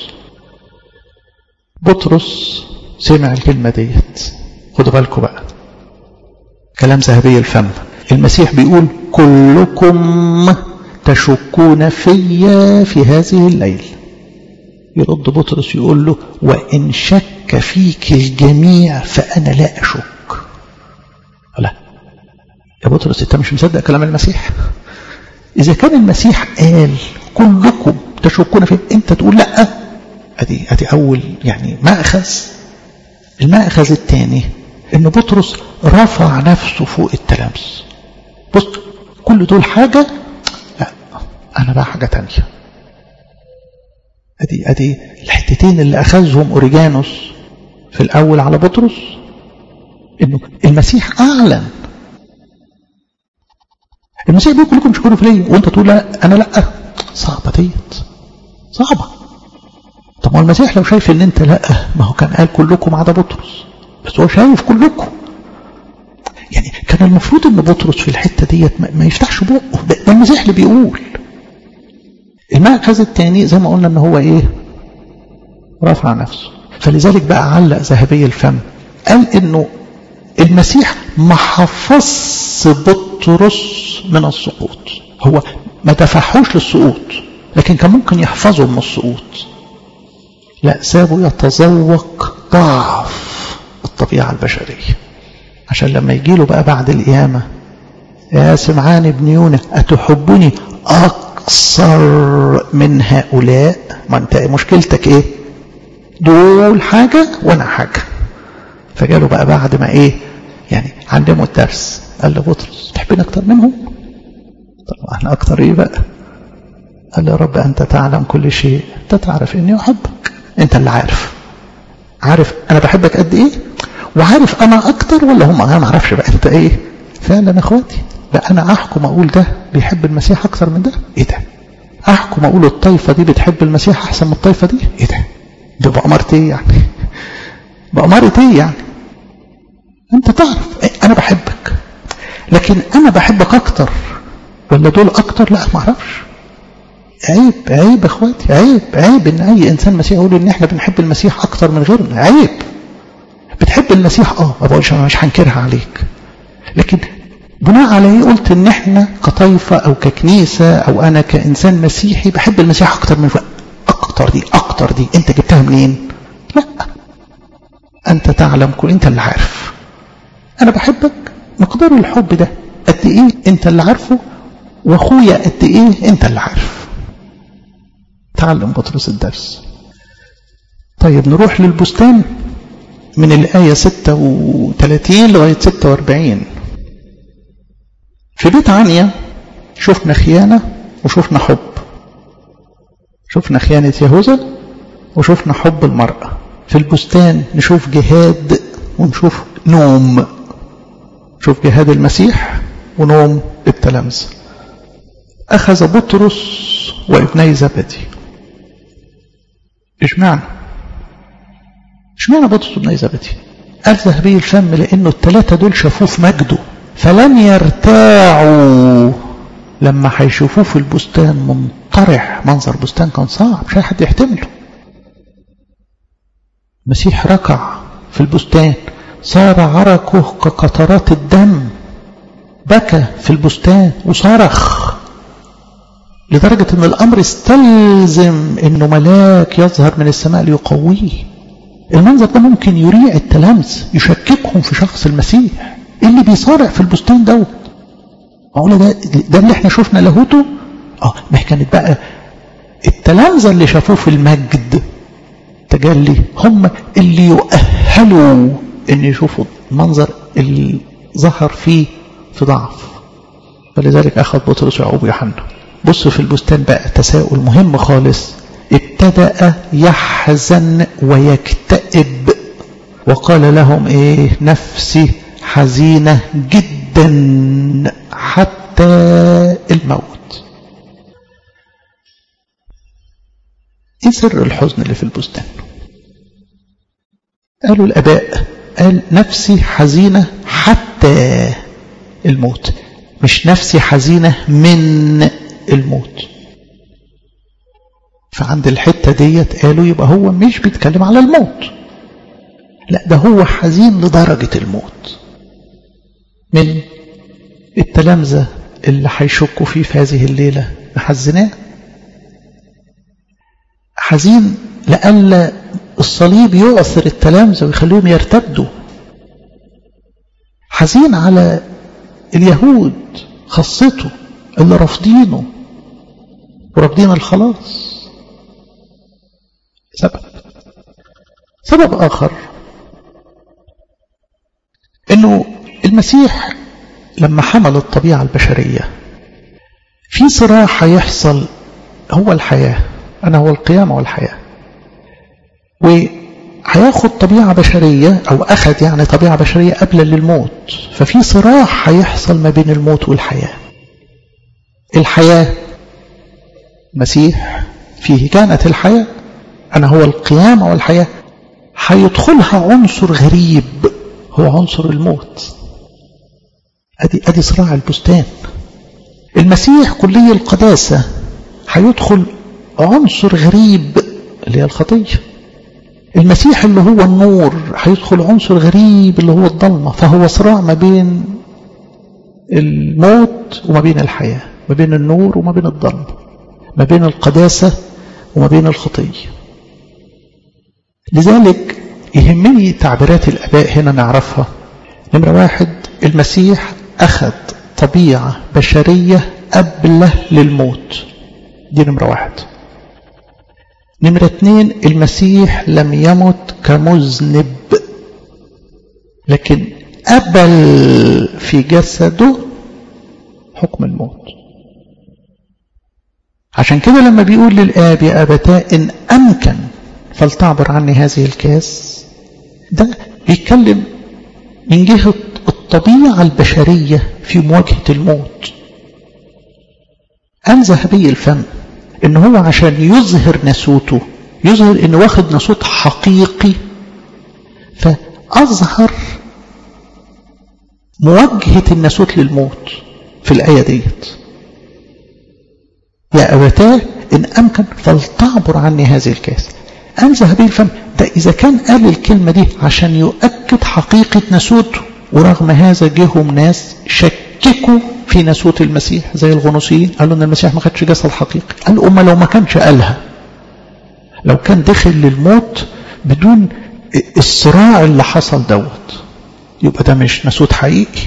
بطرس سمع الكلمة ديت، خدوا بالكم بقى كلام ذهبي الفم. المسيح بيقول كلكم تشكون فيا في هذه الليل. يرد بطرس يقول له وإن شك فيك الجميع فأنا لا أشك. لا يا بطرس انت مش مصدق كلام المسيح؟ اذا كان المسيح قال كلكم تشكون فيه انت تقول لا، ادي ادي اول يعني ماخذ. الماخذ الثاني ان بطرس رفع نفسه فوق التلامذة. بص كل دول حاجه، لا انا بقى حاجه ثانيه. ادي ادي الحتتين اللي اخذهم اوريجانوس في الاول على بطرس، انه المسيح اعلن. المسيح بيقول كلكم تشكروا فيا وانت تقول لا انا لا، صعبه ديت صعبه. طب ما المسيح لو شايف ان انت لا، ما هو كان قال كلكم عدا بطرس، بس هو شايف كلكم. يعني كان المفروض ان بطرس في الحته ديت ما يفتحش بقه، ده المسيح اللي بيقول. المأخذ الثاني زي ما قلنا ان هو ايه؟ رفع نفسه. فلذلك بقى علق ذهبي الفم قال انه المسيح ما حفظش بطرس من السقوط، هو ما دفعهوش للسقوط لكن كان ممكن يحفظه من السقوط. لا، سابه يتذوق ضعف الطبيعة البشرية عشان لما يجيله بقى بعد القيامة يا سمعان ابن يونا أتحبني أكثر من هؤلاء؟ ما انت مشكلتك ايه؟ دول حاجة وانا حاجة. فجاله بقى بعد ما ايه يعني علموا الدرس، قال له بطرس تحبين اكتر منهم؟ طب احنا اكتر ايه بقى؟ قال له يا رب انت تعلم كل شيء، انت تعرف اني احبك، انت اللي عارف عارف انا بحبك قد ايه، وعارف انا اكتر ولا هم. انا ما اعرفش بقى انت ايه فعلا اخواتي. لا انا احكم اقول ده بيحب المسيح اكتر من ده، ايه ده؟ احكم اقول الطائفه دي بتحب المسيح احسن من الطائفه دي، ايه ده؟ ده بأمارة ايه يعني؟ بأمارة ايه يعني؟ انت تعرف انا بحبك، لكن انا بحبك اكتر ولا دول اكتر؟ لا ما اعرفش. عيب عيب اخواتي، عيب عيب ان اي انسان مسيحي يقول ان احنا بنحب المسيح اكتر من غيرنا. عيب. بتحب المسيح اه ما بقولش انا مش هنكرها عليك، لكن بناء على ايه قلت ان احنا كطائفه او ككنيسه او انا كانسان مسيحي بحب المسيح اكتر من فوق؟ اكتر دي اكتر دي انت جبتها منين؟ لا انت تعلم كل، انت اللي عارف انا بحبك. مقدار الحب ده قد ايه انت اللي عارفه، واخويا قد ايه انت اللي عارف. تعلم بطرس الدرس. طيب نروح للبستان من الآية ستة وثلاثين لغاية ستة وأربعين. في بيت عنيا شفنا خيانة وشفنا حب، شفنا خيانة يهوذا وشفنا حب المرأة. في البستان نشوف جهاد ونشوف نوم، شوف جهاد المسيح ونوم التلامذة. أخذ بطرس وابني زبدي. اشمعنى اشمعنى بطرس وابني زبدي؟ قال ذهبي الفم لأنه الثلاثة دول شافوه في مجده فلن يرتاعوا لما هيشوفوه في البستان منطرح. منظر بستان كان صعب مش أي حد يحتمله. المسيح ركع في البستان، صار عرقه كقطرات الدم، بكى في البستان وصرخ لدرجة ان الامر استلزم انه ملاك يظهر من السماء ليقويه. المنظر ده ممكن يريع التلامذة، يشككهم في شخص المسيح. اللي بيصارع في البستان دوت معقوله ده ده اللي احنا شفنا لاهوته؟ اه ما كانت بقى التلامذة اللي شافوه في المجد تجلي هم اللي يؤهلوا ان يشوفوا المنظر اللي ظهر فيه في ضعف. فلذلك اخذ بطرس ويعقوب ويوحنا. بص في البستان بقى تساؤل مهم خالص. ابتدأ يحزن ويكتئب وقال لهم ايه؟ نفسي حزينة جدا حتى الموت. ايه سر الحزن اللي في البستان؟ قالوا الاباء، قال نفسي حزينة حتى الموت، مش نفسي حزينة من الموت. فعند الحتة ديت قالوا يبقى هو مش بيتكلم على الموت، لا ده هو حزين لدرجة الموت. من التلامذة اللي هيشكوا فيه في هذه الليلة محزناه، حزين لألا الصليب يؤثر التلامذة ويخليهم يرتدوا، حزين على اليهود خاصته اللي رافضينه ورافضين الخلاص. سبب سبب آخر انه المسيح لما حمل الطبيعة البشرية في صراع هيحصل، هو الحياة، أنا هو القيامة والحياة، وهياخد طبيعة بشرية أو أخذ يعني طبيعة بشرية قبل للموت. ففي صراع هيحصل ما بين الموت والحياة. الحياة مسيح فيه كانت الحياة، أنا هو القيامة والحياة، هيدخلها عنصر غريب هو عنصر الموت. أدي, أدي صراع البستان. المسيح كلي القداسة هيدخل عنصر غريب اللي هي الخطية. المسيح اللي هو النور هيدخل عنصر غريب اللي هو الظلمة. فهو صراع ما بين الموت وما بين الحياة، ما بين النور وما بين الظلمة، ما بين القداسة وما بين الخطية. لذلك يهمني تعبيرات الآباء هنا نعرفها. نمرة واحد، المسيح أخذ طبيعة بشرية قبله للموت، دي نمرة واحد. نمرة اثنين، المسيح لم يمت كمذنب، لكن قبل في جسده حكم الموت. عشان كده لما بيقول للآب يا أبتاه إن أمكن فلتعبر عني هذه الكاس، ده بيتكلم من جهة الطبيعة البشرية في مواجهة الموت. قال ذهبي الفم إن هو عشان يظهر ناسوته، يظهر إنه واخد ناسوت حقيقي، فأظهر مواجهة الناسوت للموت في الآية ديت. يا أبتاه إن أمكن فلتعبر عني هذه الكاس. قال ذهبي الفم ده إذا كان قال الكلمة دي عشان يؤكد حقيقة ناسوته، ورغم هذا جيهم ناس شككوا في ناسوت المسيح زي الغنوصيين، قالوا ان المسيح ما خدش جسد حقيقي. قالوا أما لو ما كانش قالها، لو كان دخل للموت بدون الصراع اللي حصل دوت، يبقى ده مش ناسوت حقيقي.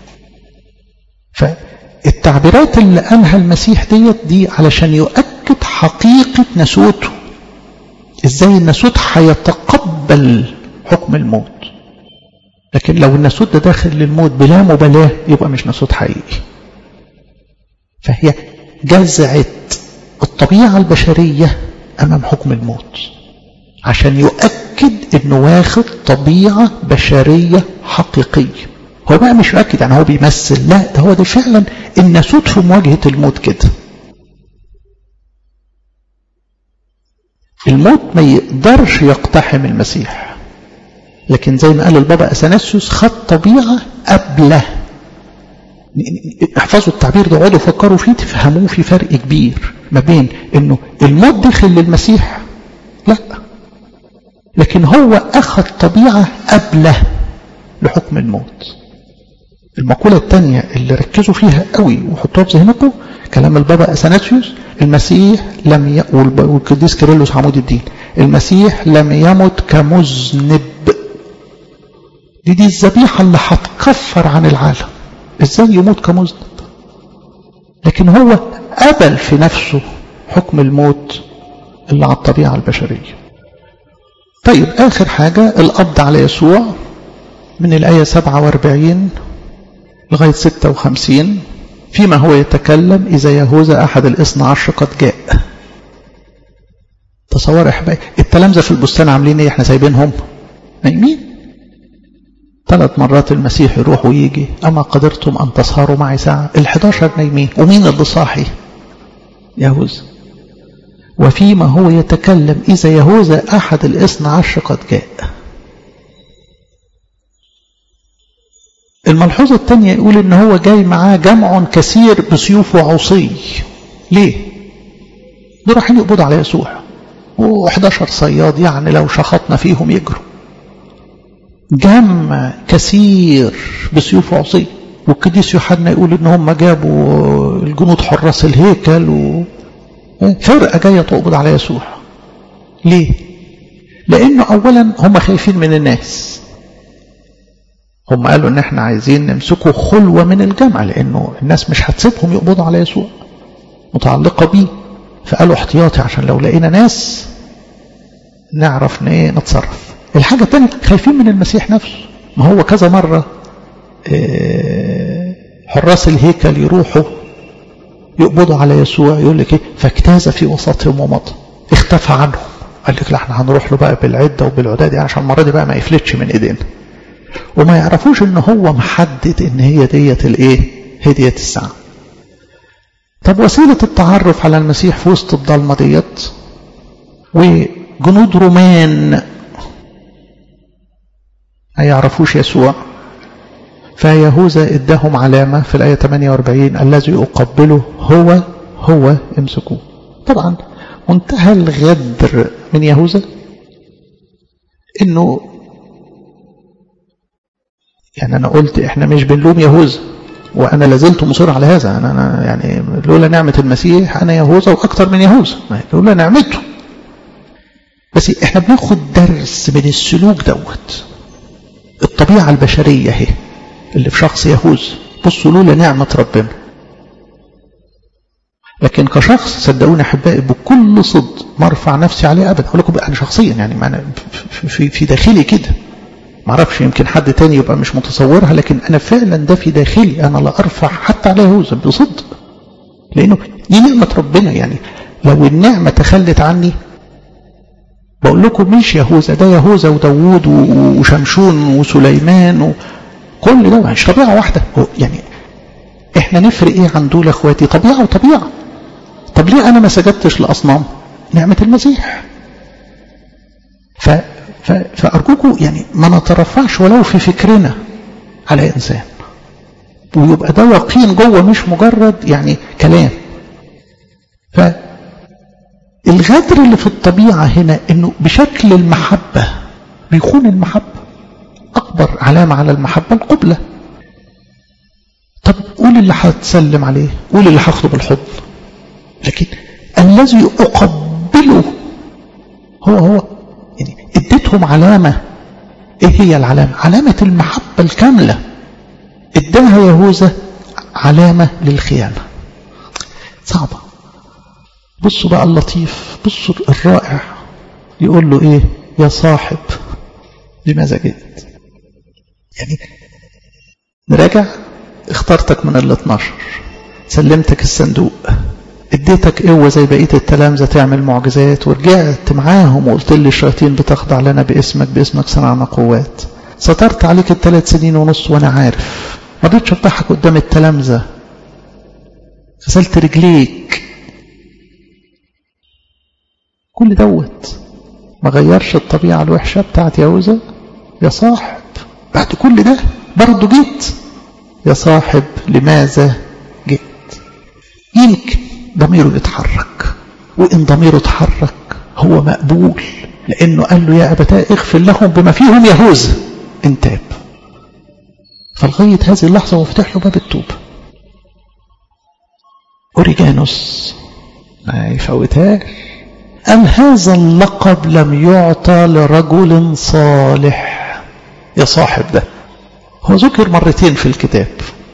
فالتعبيرات اللي قالها المسيح ديت دي علشان يؤكد حقيقة ناسوته، ازاي الناسوت هيتقبل حكم الموت. لكن لو الناسوت ده داخل للموت بلا مبالاة يبقى مش ناسوت حقيقي. فهي جزعت الطبيعة البشرية أمام حكم الموت عشان يؤكد إنه واخد طبيعة بشرية حقيقية. هو بقى مش يؤكد يعني هو بيمثل، لا ده هو ده فعلا الناسوت في مواجهة الموت كده. الموت ما يقدرش يقتحم المسيح، لكن زي ما قال البابا أثناسيوس خد طبيعة قبله. احفظوا التعبير ده وقعدوا فكروا فيه تفهموه. في فرق كبير ما بين انه الموت دخل للمسيح، لا، لكن لكن هو أخذ طبيعة قبله لحكم الموت. المقولة الثانية اللي ركزوا فيها قوي وحطوها في ذهنكم كلام البابا أثناسيوس: المسيح لم ي... والقديس كيرلس عمود الدين، المسيح لم يمت كمذنب. دي دي الذبيحة اللي هتكفر عن العالم. ازاي يموت كمذنب؟ لكن هو قبل في نفسه حكم الموت اللي على الطبيعة البشرية. طيب آخر حاجة القبض على يسوع من الآية سبعة وأربعين لغاية ستة وخمسين. فيما هو يتكلم إذا يهوذا أحد الاثنى عشر قد جاء. تصور يا احبائي التلامذة في البستان عاملين ايه؟ احنا سايبينهم نايمين. ثلاث مرات المسيح يروح ويجي: أما قدرتم أن تسهروا معي ساعة؟ الحداشر نايمين، ومين اللي صاحي؟ يهوذا. وفيما هو يتكلم إذا يهوذا أحد الاثنى عشر قد جاء. الملحوظة الثانية يقول إن هو جاي معاه جمع كثير بسيوف وعصي. ليه؟ دول رايحين يقبضوا على يسوع، و11 صياد يعني لو شخطنا فيهم يجروا. جمع كثير بسيوف وعصي. والقديس يوحنا يقول إن هم جابوا الجنود حراس الهيكل و فرقة جاية تقبض على يسوع. ليه؟ لأنه أولا هم خايفين من الناس. هم قالوا ان احنا عايزين نمسكوا خلوة من الجمع، لانه الناس مش هتسيبهم يقبضوا على يسوع، متعلقة بيه. فقالوا احتياطي عشان لو لقينا ناس نعرف نتصرف. الحاجة الثانية خايفين من المسيح نفسه. ما هو كذا مرة حراس الهيكل يروحوا يقبضوا على يسوع، يقول لك ايه: فاجتاز في وسطهم ومضى، اختفى عنهم. قال لك لا احنا هنروح له بقى بالعدة وبالعداد عشان المرة دي بقى ما يفلتش من ايدينا. وما يعرفوش ان هو محدد ان هي ديت الايه؟ هي ديت الساعة. طب وسيلة التعرف على المسيح في وسط الضلمة ديت وجنود رومان ما يعرفوش يسوع، فيهوذا ادهم علامة في الآية ثمانية وأربعين: الذي أقبله هو هو امسكوه. طبعا منتهى الغدر من يهوذا انه يعني أنا قلت إحنا مش بنلوم يهوذا، وأنا لازلت مصر على هذا. أنا, أنا يعني لولا نعمة المسيح أنا يهوذا وأكثر من يهوذا، لولا نعمته. بس إحنا بناخد درس من السلوك دوت. الطبيعة البشرية هي اللي في شخص يهوذا. بصوا لولا نعمة ربنا. لكن كشخص صدقوني أحبائي بكل صدق ما ارفع نفسي عليه أبدا. أقول لكم أنا شخصيا يعني في, في داخلي كده، ما اعرفش يمكن حد تاني يبقى مش متصورها، لكن انا فعلا ده في داخلي. انا لا ارفع حتى على يهوذا بصدق، لانه دي نعمة ربنا. يعني لو النعمة تخلت عني بقول لكم مش يهوذا، ده يهوذا وداوود وشمشون وسليمان وكل ده مش طبيعة واحدة. يعني احنا نفرق ايه عن دول اخواتي؟ طبيعة وطبيعة. طب ليه انا ما سجدتش لاصنام؟ نعمة المسيح. ف فأرجوكم يعني ما نترفعش ولو في فكرنا على إنسان، ويبقى ده يقين جوه مش مجرد يعني كلام. فالغدر اللي في الطبيعة هنا إنه بشكل المحبة بيخون المحبة. أكبر علامة على المحبة القبلة. طب قول اللي هتسلم عليه، قول اللي هاخده بالحضن، لكن الذي أقبله هو هو يعني اديتهم علامة. ايه هي العلامة؟ علامة المحبة الكاملة. اداها يهوذا علامة للخيانة. صعبة. بصوا بقى اللطيف، بصوا الرائع، يقول له ايه؟ يا صاحب لماذا جئت؟ يعني نراجع. اخترتك من الاثناشر، سلمتك الصندوق، اديتك قوة زي بقية التلامذة تعمل معجزات، ورجعت معاهم وقلت لي الشياطين بتخضع لنا باسمك، باسمك صنعنا قوات. سترت عليك الثلاث سنين ونص وانا عارف، ما رضيتش افضحك قدام التلامذة، غسلت رجليك. كل دوت ما غيرش الطبيعة الوحشة بتاعت يهوذا. يا صاحب بعد كل ده برضه جيت. يا صاحب لماذا جئت؟ يمكن ضميره يتحرك، وإن ضميره اتحرك هو مقبول لأنه قال له يا أبتاه اغفر لهم بما فيهم يهوذا إن تاب. فلغاية هذه اللحظة هو فتح له باب التوبة. أوريجانوس ما يفوتهاش، قال هذا اللقب لم يعطى لرجل صالح. يا صاحب ده هو ذكر مرتين في الكتاب،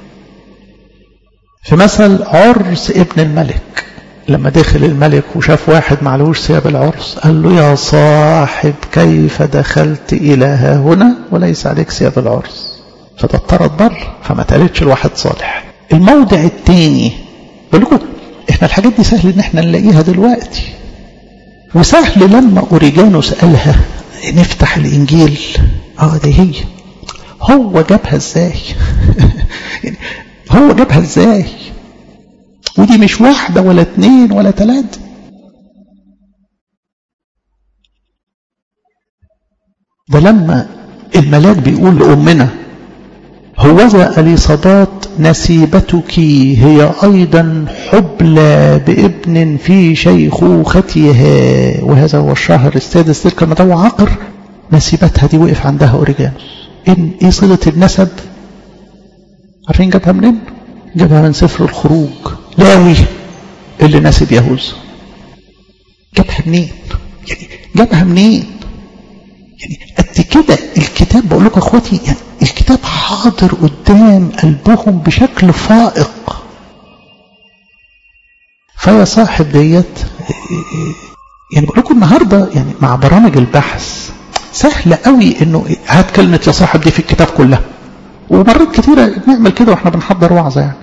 في مثل عرس ابن الملك، لما دخل الملك وشاف واحد معلوش ثياب العرس قال له يا صاحب كيف دخلت إلى ها هنا وليس عليك ثياب العرس، فده اضطرد بره، فما تقالتش الواحد صالح. الموضع الثاني بقول لكم احنا الحاجات دي سهل ان احنا نلاقيها دلوقتي، وسهل لما أوريجانوس قالها نفتح الإنجيل اه دي هي. هو جابها ازاي؟ يعني هو جابها ازاي؟ ودي مش واحدة ولا اتنين ولا تلاتة. ده لما الملاك بيقول لأمنا هوذا أليصابات نسيبتك هي أيضا حبلى بابن في شيخوختها وهذا هو الشهر السادس تلك المدعوة عقر، نسيبتها دي وقف عندها أوريجانوس. إن إيه صلة النسب؟ عارفين جابها منين؟ جابها من سفر الخروج، لاوي اللي نسب يهوذا. جابها منين؟ يعني جابها منين؟ يعني قد كده الكتاب بقول لكم اخواتي، يعني الكتاب حاضر قدام قلبهم بشكل فائق. فيا صاحب ديت يعني بقول لكم النهارده يعني مع برامج البحث سهل قوي انه هات كلمه يا صاحب دي في الكتاب كلها، ومرات كتيره نعمل كده واحنا بنحضر وعظه يعني.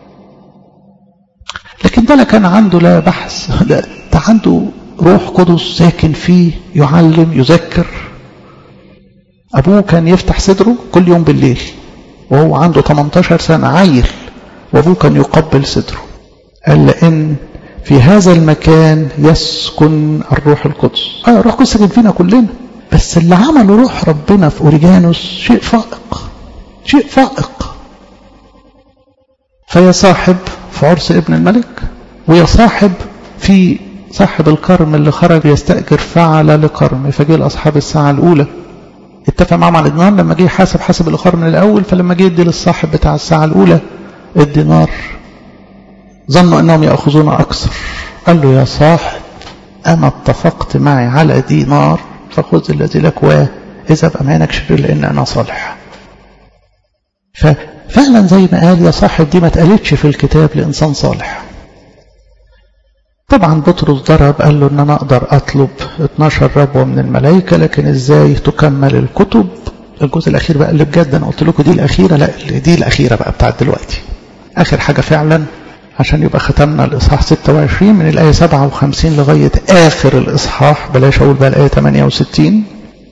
لكن ده لا كان عنده لا بحث، لا ده عنده روح قدس ساكن فيه يعلم يذكر. أبوه كان يفتح صدره كل يوم بالليل وهو عنده ثمانية عشر سنة عيل، وأبوه كان يقبل صدره. قال لأن في هذا المكان يسكن الروح القدس. آه الروح القدس ساكن فينا كلنا، بس اللي عمله روح ربنا في أوريجانوس شيء فائق، شيء فائق. فيا صاحب في عرس ابن الملك، ويا صاحب في صاحب الكرم اللي خرج يستأجر فعل لكرم، فجاء الأصحاب الساعة الأولى اتفق معهم على الدينار، لما جه حاسب حسب الإخار من الأول، فلما جه يدي للصاحب بتاع الساعة الأولى الدينار ظنوا أنهم يأخذون أكثر. قال له يا صاحب أنا اتفقت معي على دينار فخذ الذي لك وإذا بأمانك شرير لأن أنا صالح. ففعلا زي ما قال يا صاحب دي ما تقالتش في الكتاب لإنسان صالح. طبعا بطرس ضرب قال له ان انا اقدر اطلب اتناشر ربوة من الملائكة، لكن ازاي تكمل الكتب؟ الجزء الاخير بقى اللي بجد انا قلت لكم دي الاخيرة، لا دي الاخيرة بقى بتاعت دلوقتي، اخر حاجة فعلا، عشان يبقى ختمنا الاصحاح ستة وعشرين من الاية سبعة وخمسين لغاية اخر الاصحاح، بلاش اقول بقى الاية ثمانية وستين،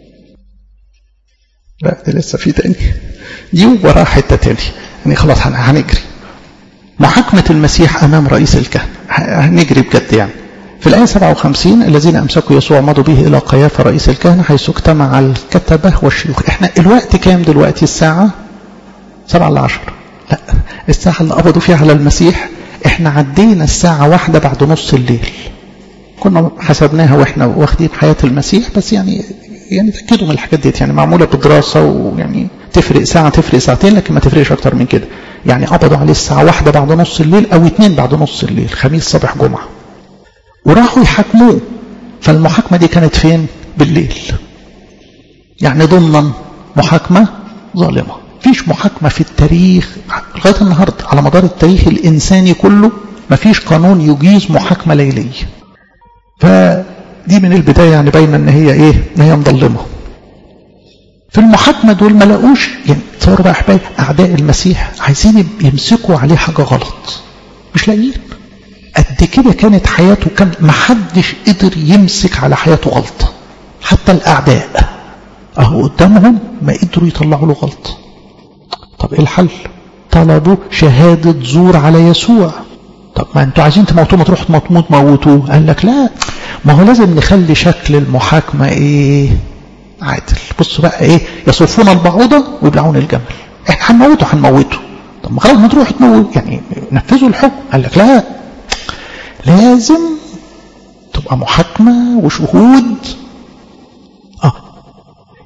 لا دي لسه في تاني، دي وراها حتة تاني يعني خلاص هنجري. محاكمة المسيح أمام رئيس الكهنة، هنجري بجد يعني. في الآية سبعة وخمسين الذين أمسكوا يسوع مضوا به إلى قيافة رئيس الكهنة حيث اجتمع الكتبة والشيوخ. إحنا الوقت كام دلوقتي؟ الساعة سبعة لعشر، لا الساعة اللي قبضوا فيها على المسيح إحنا عدينا الساعة واحدة بعد نص الليل. كنا حسبناها وإحنا واخدين حياة المسيح، بس يعني يعني تأكدوا من الحاجات دي يعني معمولة بدراسة، ويعني تفرق ساعة تفرق ساعتين لكن ما تفرقش أكتر من كده. يعني قبضوا عليه الساعة واحدة بعد نص الليل أو اتنين بعد نص الليل، خميس صباح جمعة، وراحوا يحاكموه. فالمحاكمة دي كانت فين؟ بالليل، يعني ضمن محاكمة ظالمة. فيش محاكمة في التاريخ لغاية النهاردة على مدار التاريخ الإنساني كله ما فيش قانون يجيز محاكمة ليلية. فدي من البداية يعني باينة ان هي ايه؟ ان هي مظلمة. في المحاكمة دول ما لقوش، يعني تصوروا بقى احبائي اعداء المسيح عايزين يمسكوا عليه حاجة غلط مش لاقيين. قد كده كانت حياته كان محدش قدر يمسك على حياته غلطة، حتى الاعداء اهو قدامهم ما قدروا يطلعوا له غلطة. طب ايه الحل؟ طلبوا شهادة زور على يسوع. طب ما انتوا عايزين تموتوه، ما تروحوا تموتوه موتوه. قال لك لا، ما هو لازم نخلي شكل المحاكمة ايه؟ عادل. بصوا بقى ايه؟ يصفون البعوضة ويبلعون الجمل. احنا هنموته هنموته. طب ما خلاص ما تروحوا تموتوا، يعني نفذوا الحكم. قال لك لا، لازم تبقى محاكمة وشهود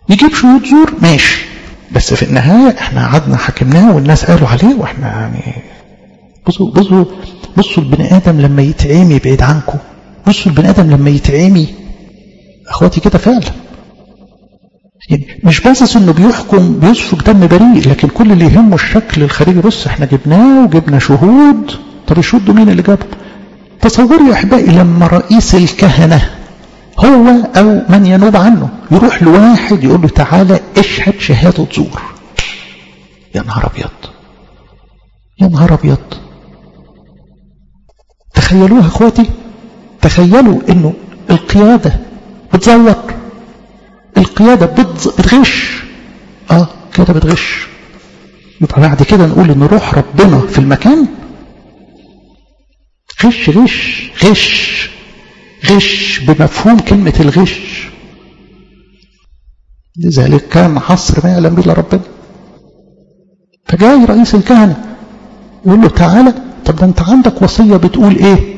يجيب شهود زور ماشي، بس في النهاية احنا قعدنا حكمناه والناس قالوا عليه واحنا يعني. بصوا بصوا بصوا البني آدم لما يتعمي بعيد عنكم، بصوا البني آدم لما يتعمي اخواتي كده فعلا، يعني مش بس انه بيحكم بيسفك دم بريء، لكن كل اللي يهمه الشكل الخارجي. بص احنا جبناه وجبنا شهود، طب الشهود مين اللي جابهم؟ تصوروا يا احبائي لما رئيس الكهنة هو او من ينوب عنه يروح لواحد يقول له تعالى اشهد شهادة زور. يا نهار ابيض، يا نهار ابيض. تخيلوها اخواتي، تخيلوا انه القيادة بتزور، القيادة بتغش، اه كده بتغش. يبقى بعد كده نقول ان روح ربنا في المكان. غش غش غش غش بمفهوم كلمة الغش. لذلك كان عصر ما يعلم به ربنا. فجاي رئيس الكهنة يقول له تعالى، طب ده انت عندك وصية بتقول ايه؟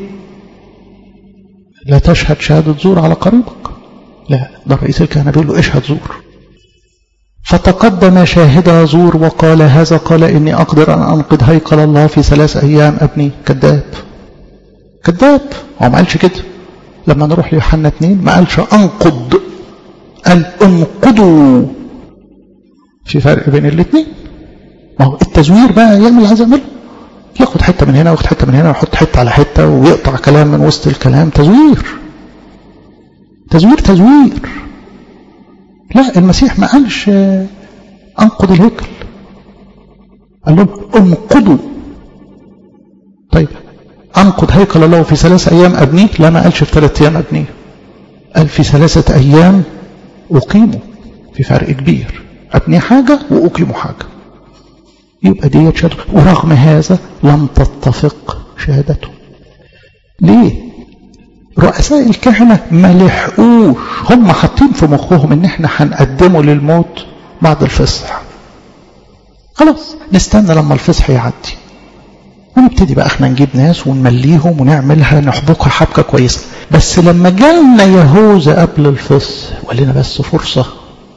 لا تشهد شهادة زور على قريبك. لا، ده رئيس الكهنة بيقول له اشهد زور. فتقدم شاهد زور وقال هذا قال إني أقدر أن أنقض هيكل الله في ثلاث أيام أبني. كذاب كذاب. هو ما قالش كده. لما نروح ليوحنا اتنين ما قالش أنقض، قال انقضوا. في فرق بين الاثنين. ما هو التزوير بقى يعمل اللي عايز يعمله، ياخد حتة من هنا وياخد حتة من هنا ويحط حتة على حتة ويقطع كلام من وسط الكلام. تزوير تزوير تزوير. لا، المسيح ما قالش أنقض الهيكل، قال لهم انقضوا. طيب أنقض هيكل الله في ثلاث أيام أبنيه؟ لا، ما قالش في ثلاث أيام أبنيه، قال في ثلاثة أيام أقيموا. في فرق كبير، أبني حاجة وأقيموا حاجة. يبقى دي شهادته، ورغم هذا لم تتفق شهادته. ليه؟ رؤساء الكهنة ما لحقوش، هم حاطين في مخهم ان احنا هنقدمه للموت بعد الفصح. خلاص نستنى لما الفصح يعدي ونبتدي بقى احنا نجيب ناس ونمليهم ونعملها نحبكها حبكة كويسة. بس لما جالنا يهوذا قبل الفصح وقال لنا بس فرصة،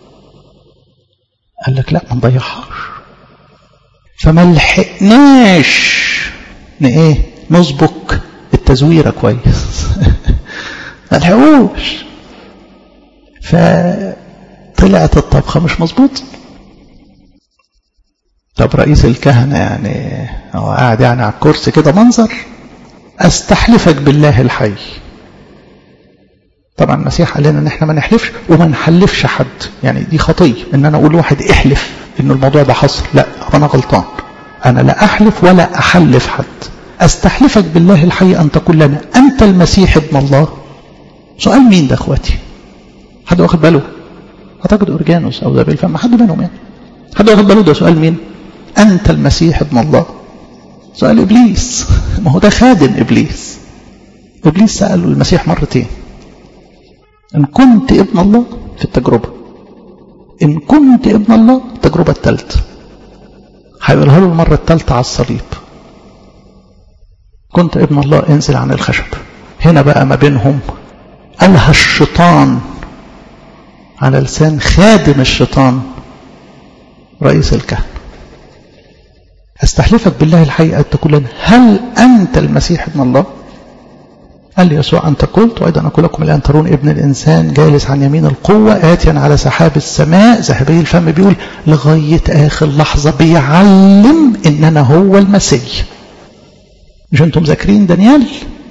قال لك لا ما نضيعهاش. فما لحقناش ايه نسبك التزويرة كويس ما لحقوش، فطلعت الطبخة مش مظبوط. طب رئيس الكهنة يعني هو قاعد يعني على الكرسي كده منظر، استحلفك بالله الحي. طبعا المسيح قال لنا ان احنا ما نحلفش وما نحلفش حد، يعني دي خطية ان انا اقول واحد احلف ان الموضوع ده حصل. لا، انا غلطان، انا لا احلف ولا احلف حد. استحلفك بالله الحي ان تقول لنا انت المسيح ابن الله. سؤال مين ده اخواتي؟ حد واخد باله؟ اعتقد اورجانوس او ذابيل، فما حد منهم يعني. حد واخد باله ده سؤال مين؟ انت المسيح ابن الله. سؤال ابليس، ما هو ده خادم ابليس. ابليس سأله المسيح مرتين ان كنت ابن الله في التجربة، ان كنت ابن الله التجربة الثالثة هيقولها له المرة الثالثة على الصليب، كنت ابن الله انزل عن الخشب. هنا بقى ما بينهم قالها الشيطان على لسان خادم الشيطان رئيس الكهنة. استحلفك بالله الحي أن تقول لنا هل أنت المسيح ابن الله؟ قال لي يسوع أنت قلت، وأيضا أقول لكم الآن ترون ابن الإنسان جالس عن يمين القوة آتيا على سحاب السماء. ذهبي الفم بيقول لغاية آخر لحظة بيعلم إننا هو المسيح. مش أنتم ذاكرين دانيال؟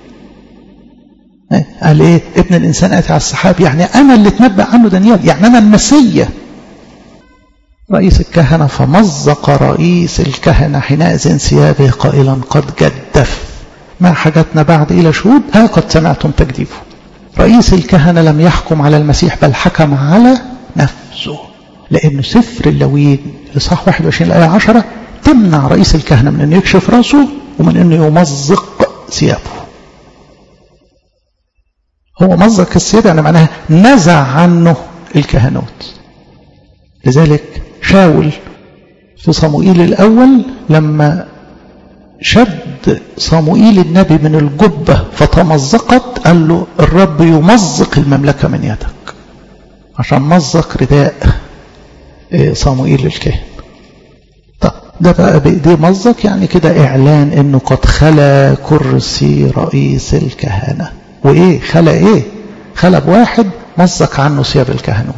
قال إيه؟ ابن الإنسان آتي على السحاب، يعني أنا اللي تنبأ عنه دانيال، يعني أنا المسيح. رئيس الكهنة فمزق رئيس الكهنة حينئذ ثيابه قائلا قد جدف، ما حاجتنا بعد إلى شهود، ها قد سمعتم تجديفه. رئيس الكهنة لم يحكم على المسيح بل حكم على نفسه، لأنه سفر اللويين إصحاح واحد وعشرين الآية عشرة تمنع رئيس الكهنة من أنه يكشف رأسه ومن أنه يمزق ثيابه. هو مزق الثياب يعني معناها نزع عنه الكهنوت. لذلك شاول في صموئيل الأول لما شد صموئيل النبي من الجبة فتمزقت، قال له الرب يمزق المملكة من يدك، عشان مزق رداء صموئيل الكاهن. طب ده بقى بإيديه مزق، يعني كده إعلان إنه قد خلى كرسي رئيس الكهنة. وإيه خلى إيه؟ خلى بواحد مزق عنه ثياب الكهنوت.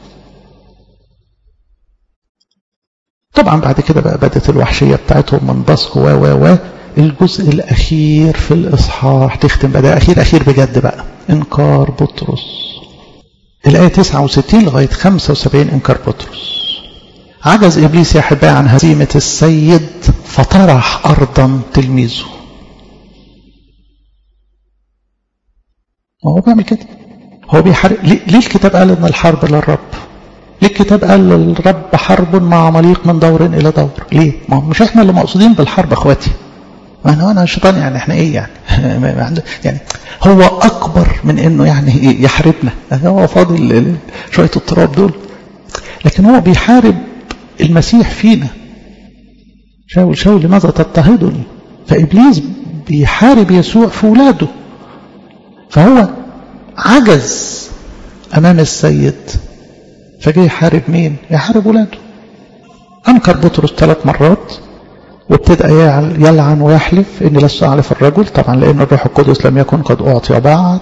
طبعا بعد كده بقى بدت الوحشية بتاعتهم من بصق و و و الجزء الأخير في الإصحاح تختم بقى، ده أخير أخير بجد بقى، إنكار بطرس. الآية تسعة وستين لغاية خمسة وسبعين إنكار بطرس. عجز إبليس يا أحبائي عن هزيمة السيد فطرح أرضا تلميذه. هو بيعمل كده، هو بيحارب. ليه الكتاب قال إن الحرب للرب؟ ليه الكتاب قال الرب حرب مع عماليق من دور إلى دور؟ ليه؟ ما مش إحنا اللي مقصودين بالحرب أخواتي. أنا أنا الشيطان يعني إحنا إيه يعني؟ يعني هو أكبر من إنه يعني يحاربنا، هو فاضل شوية التراب دول، لكن هو بيحارب المسيح فينا. شاول شاول لماذا تضطهدني؟ فإبليس بيحارب يسوع في ولاده، فهو عجز أمام السيد فجاي يحارب مين؟ يحارب ولاده. أنكر بطرس ثلاث مرات وابتدأ يلعن ويحلف إني لست أعرف الرجل، طبعا لأن الروح القدس لم يكن قد أعطي بعد.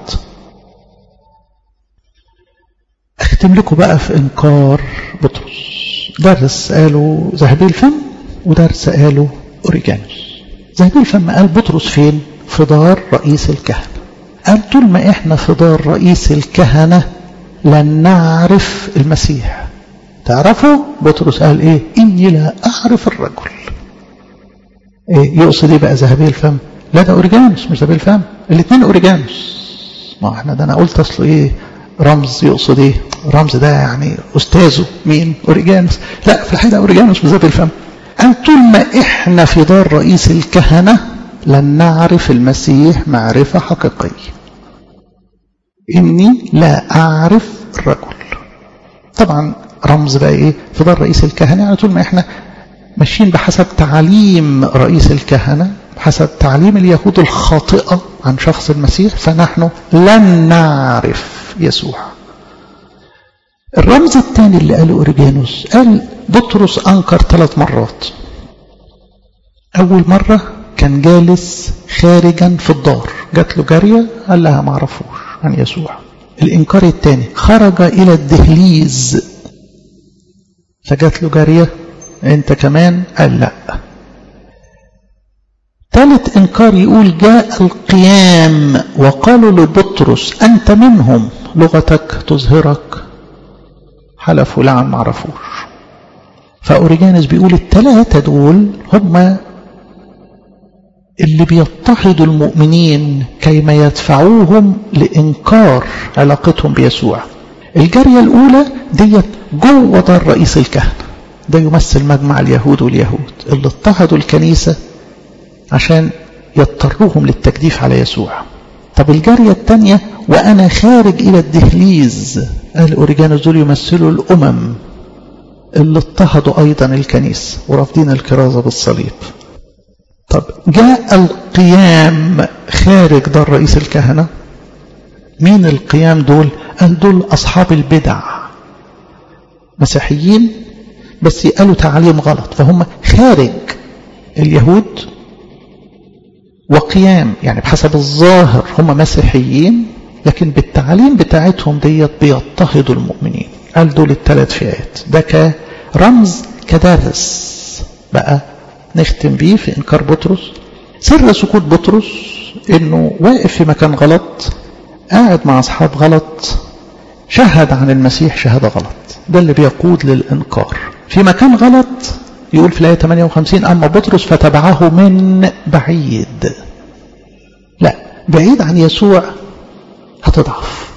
أختم لكم بقى في إنكار بطرس. درس قاله ذهبي الفم ودرس قاله أوريجانوس. ذهبي الفم قال بطرس فين؟ في دار رئيس الكهنة. قال طول ما إحنا في دار رئيس الكهنة لن نعرف المسيح. تعرفوا؟ بطرس قال إيه؟ إني لا أعرف الرجل. إيه يقصد إيه بقى ذهبي الفم؟ لا ده أوريجانوس مش ذهبي الفم، الاثنين أوريجانوس. ما إحنا ده أنا قلت أصله إيه؟ رمز. يقصد إيه؟ رمز ده يعني أستاذه مين؟ أوريجانوس. لا في الحقيقة أوريجانوس مش ذهبي الفم. قال طول ما إحنا في دار رئيس الكهنة لن نعرف المسيح معرفة حقيقية. إني لا أعرف الرجل. طبعا رمز بقى إيه؟ في دار رئيس الكهنة يعني طول ما إحنا ماشيين بحسب تعليم رئيس الكهنة، بحسب تعليم اليهود الخاطئة عن شخص المسيح، فنحن لن نعرف يسوع. الرمز الثاني اللي قاله أوريجانوس، قال بطرس أنكر ثلاث مرات. أول مرة كان جالس خارجا في الدار، جات له جارية قال لها ما عرفوش عن يسوع. الإنكار الثاني خرج إلى الدهليز فجات له جارية أنت كمان قال لا. ثالث إنكار يقول جاء القيام وقالوا لبطرس أنت منهم لغتك تظهرك، حلفوا لعن ما عرفوش. فأوريجانوس بيقول الثلاثة دول هم اللي بيضطهدوا المؤمنين كيما يدفعوهم لإنكار علاقتهم بيسوع. الجارية الأولى ديت جوه دار رئيس الكهنة، ده يمثل مجمع اليهود واليهود اللي اضطهدوا الكنيسة عشان يضطروهم للتجديف على يسوع. طب الجارية الثانية وأنا خارج إلى الدهليز، قال أوريجانوس دول يمثلوا الأمم اللي اضطهدوا أيضا الكنيسة ورافضين الكرازة بالصليب. طب جاء القيام خارج دار رئيس الكهنة، مين القيام دول؟ قال دول أصحاب البدع، مسيحيين بس يقالوا تعليم غلط، فهم خارج اليهود وقيام، يعني بحسب الظاهر هم مسيحيين لكن بالتعليم بتاعتهم ديت بيضطهدوا المؤمنين. قال دول الثلاث فئات. ده كرمز كدرس بقى نختم بيه في إنكار بطرس. سر سكوت بطرس إنه واقف في مكان غلط، قاعد مع أصحاب غلط، شهد عن المسيح شهادة غلط، ده اللي بيقود للإنكار. في مكان غلط يقول في الآية ثمانية وخمسين أما بطرس فتبعه من بعيد. لا بعيد عن يسوع هتضعف.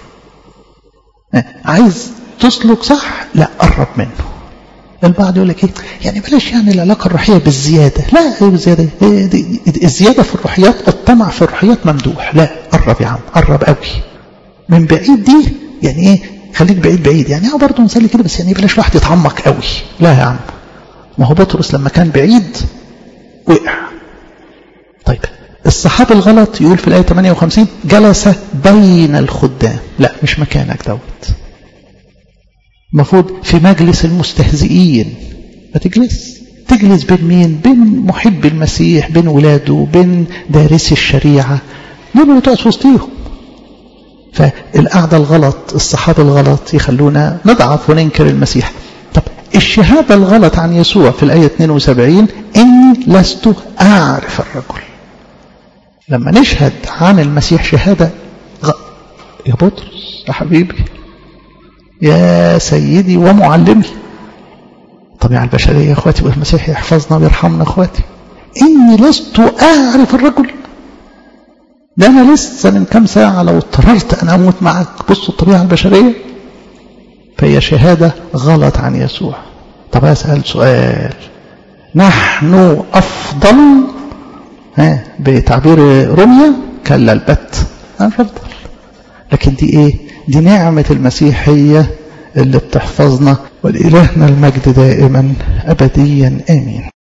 عايز تسلك صح، لا قرب منه. البعض يقول لك ايه يعني بلاش يعني العلاقه الروحيه بالزياده. لا ايه بالزياده؟ إيه دي الزياده في الروحيات، الطمع في الروحيات ممدوح. لا قرب يا عم، قرب قوي. من بعيد دي يعني ايه؟ خليك بعيد بعيد يعني اه برضه نصلي كده بس يعني بلاش واحد يتعمق قوي. لا يا عم، ما هو بطرس لما كان بعيد وقع. طيب الصحابي الغلط يقول في الآية ثمانية وخمسين جلس بين الخدام. لا مش مكانك دوت. المفروض في مجلس المستهزئين ما تجلس تجلس بين مين؟ بين محب المسيح، بين ولاده، بين دارسي الشريعة، دول اللي تقعد في وسطيهم. فالقعدة الغلط، الصحابة الغلط يخلونا نضعف وننكر المسيح. طب الشهادة الغلط عن يسوع في الآية اثنين وسبعين إني لست أعرف الرجل. لما نشهد عن المسيح شهادة غ... يا بطرس يا حبيبي يا سيدي ومعلمي، طبيعة البشرية يا اخواتي، والمسيح يحفظنا ويرحمنا اخواتي، إني لست أعرف الرجل. ده أنا لسه من كم ساعة لو اضطررت أن أموت معك. بصوا الطبيعة البشرية، فهي شهادة غلط عن يسوع. طب أسأل سؤال، نحن أفضل ها بتعبير روميا؟ كلا البت، أنا أفضل. لكن دي إيه؟ دي نعمة المسيحية اللي بتحفظنا، ولإلهنا المجد دائما أبديا آمين.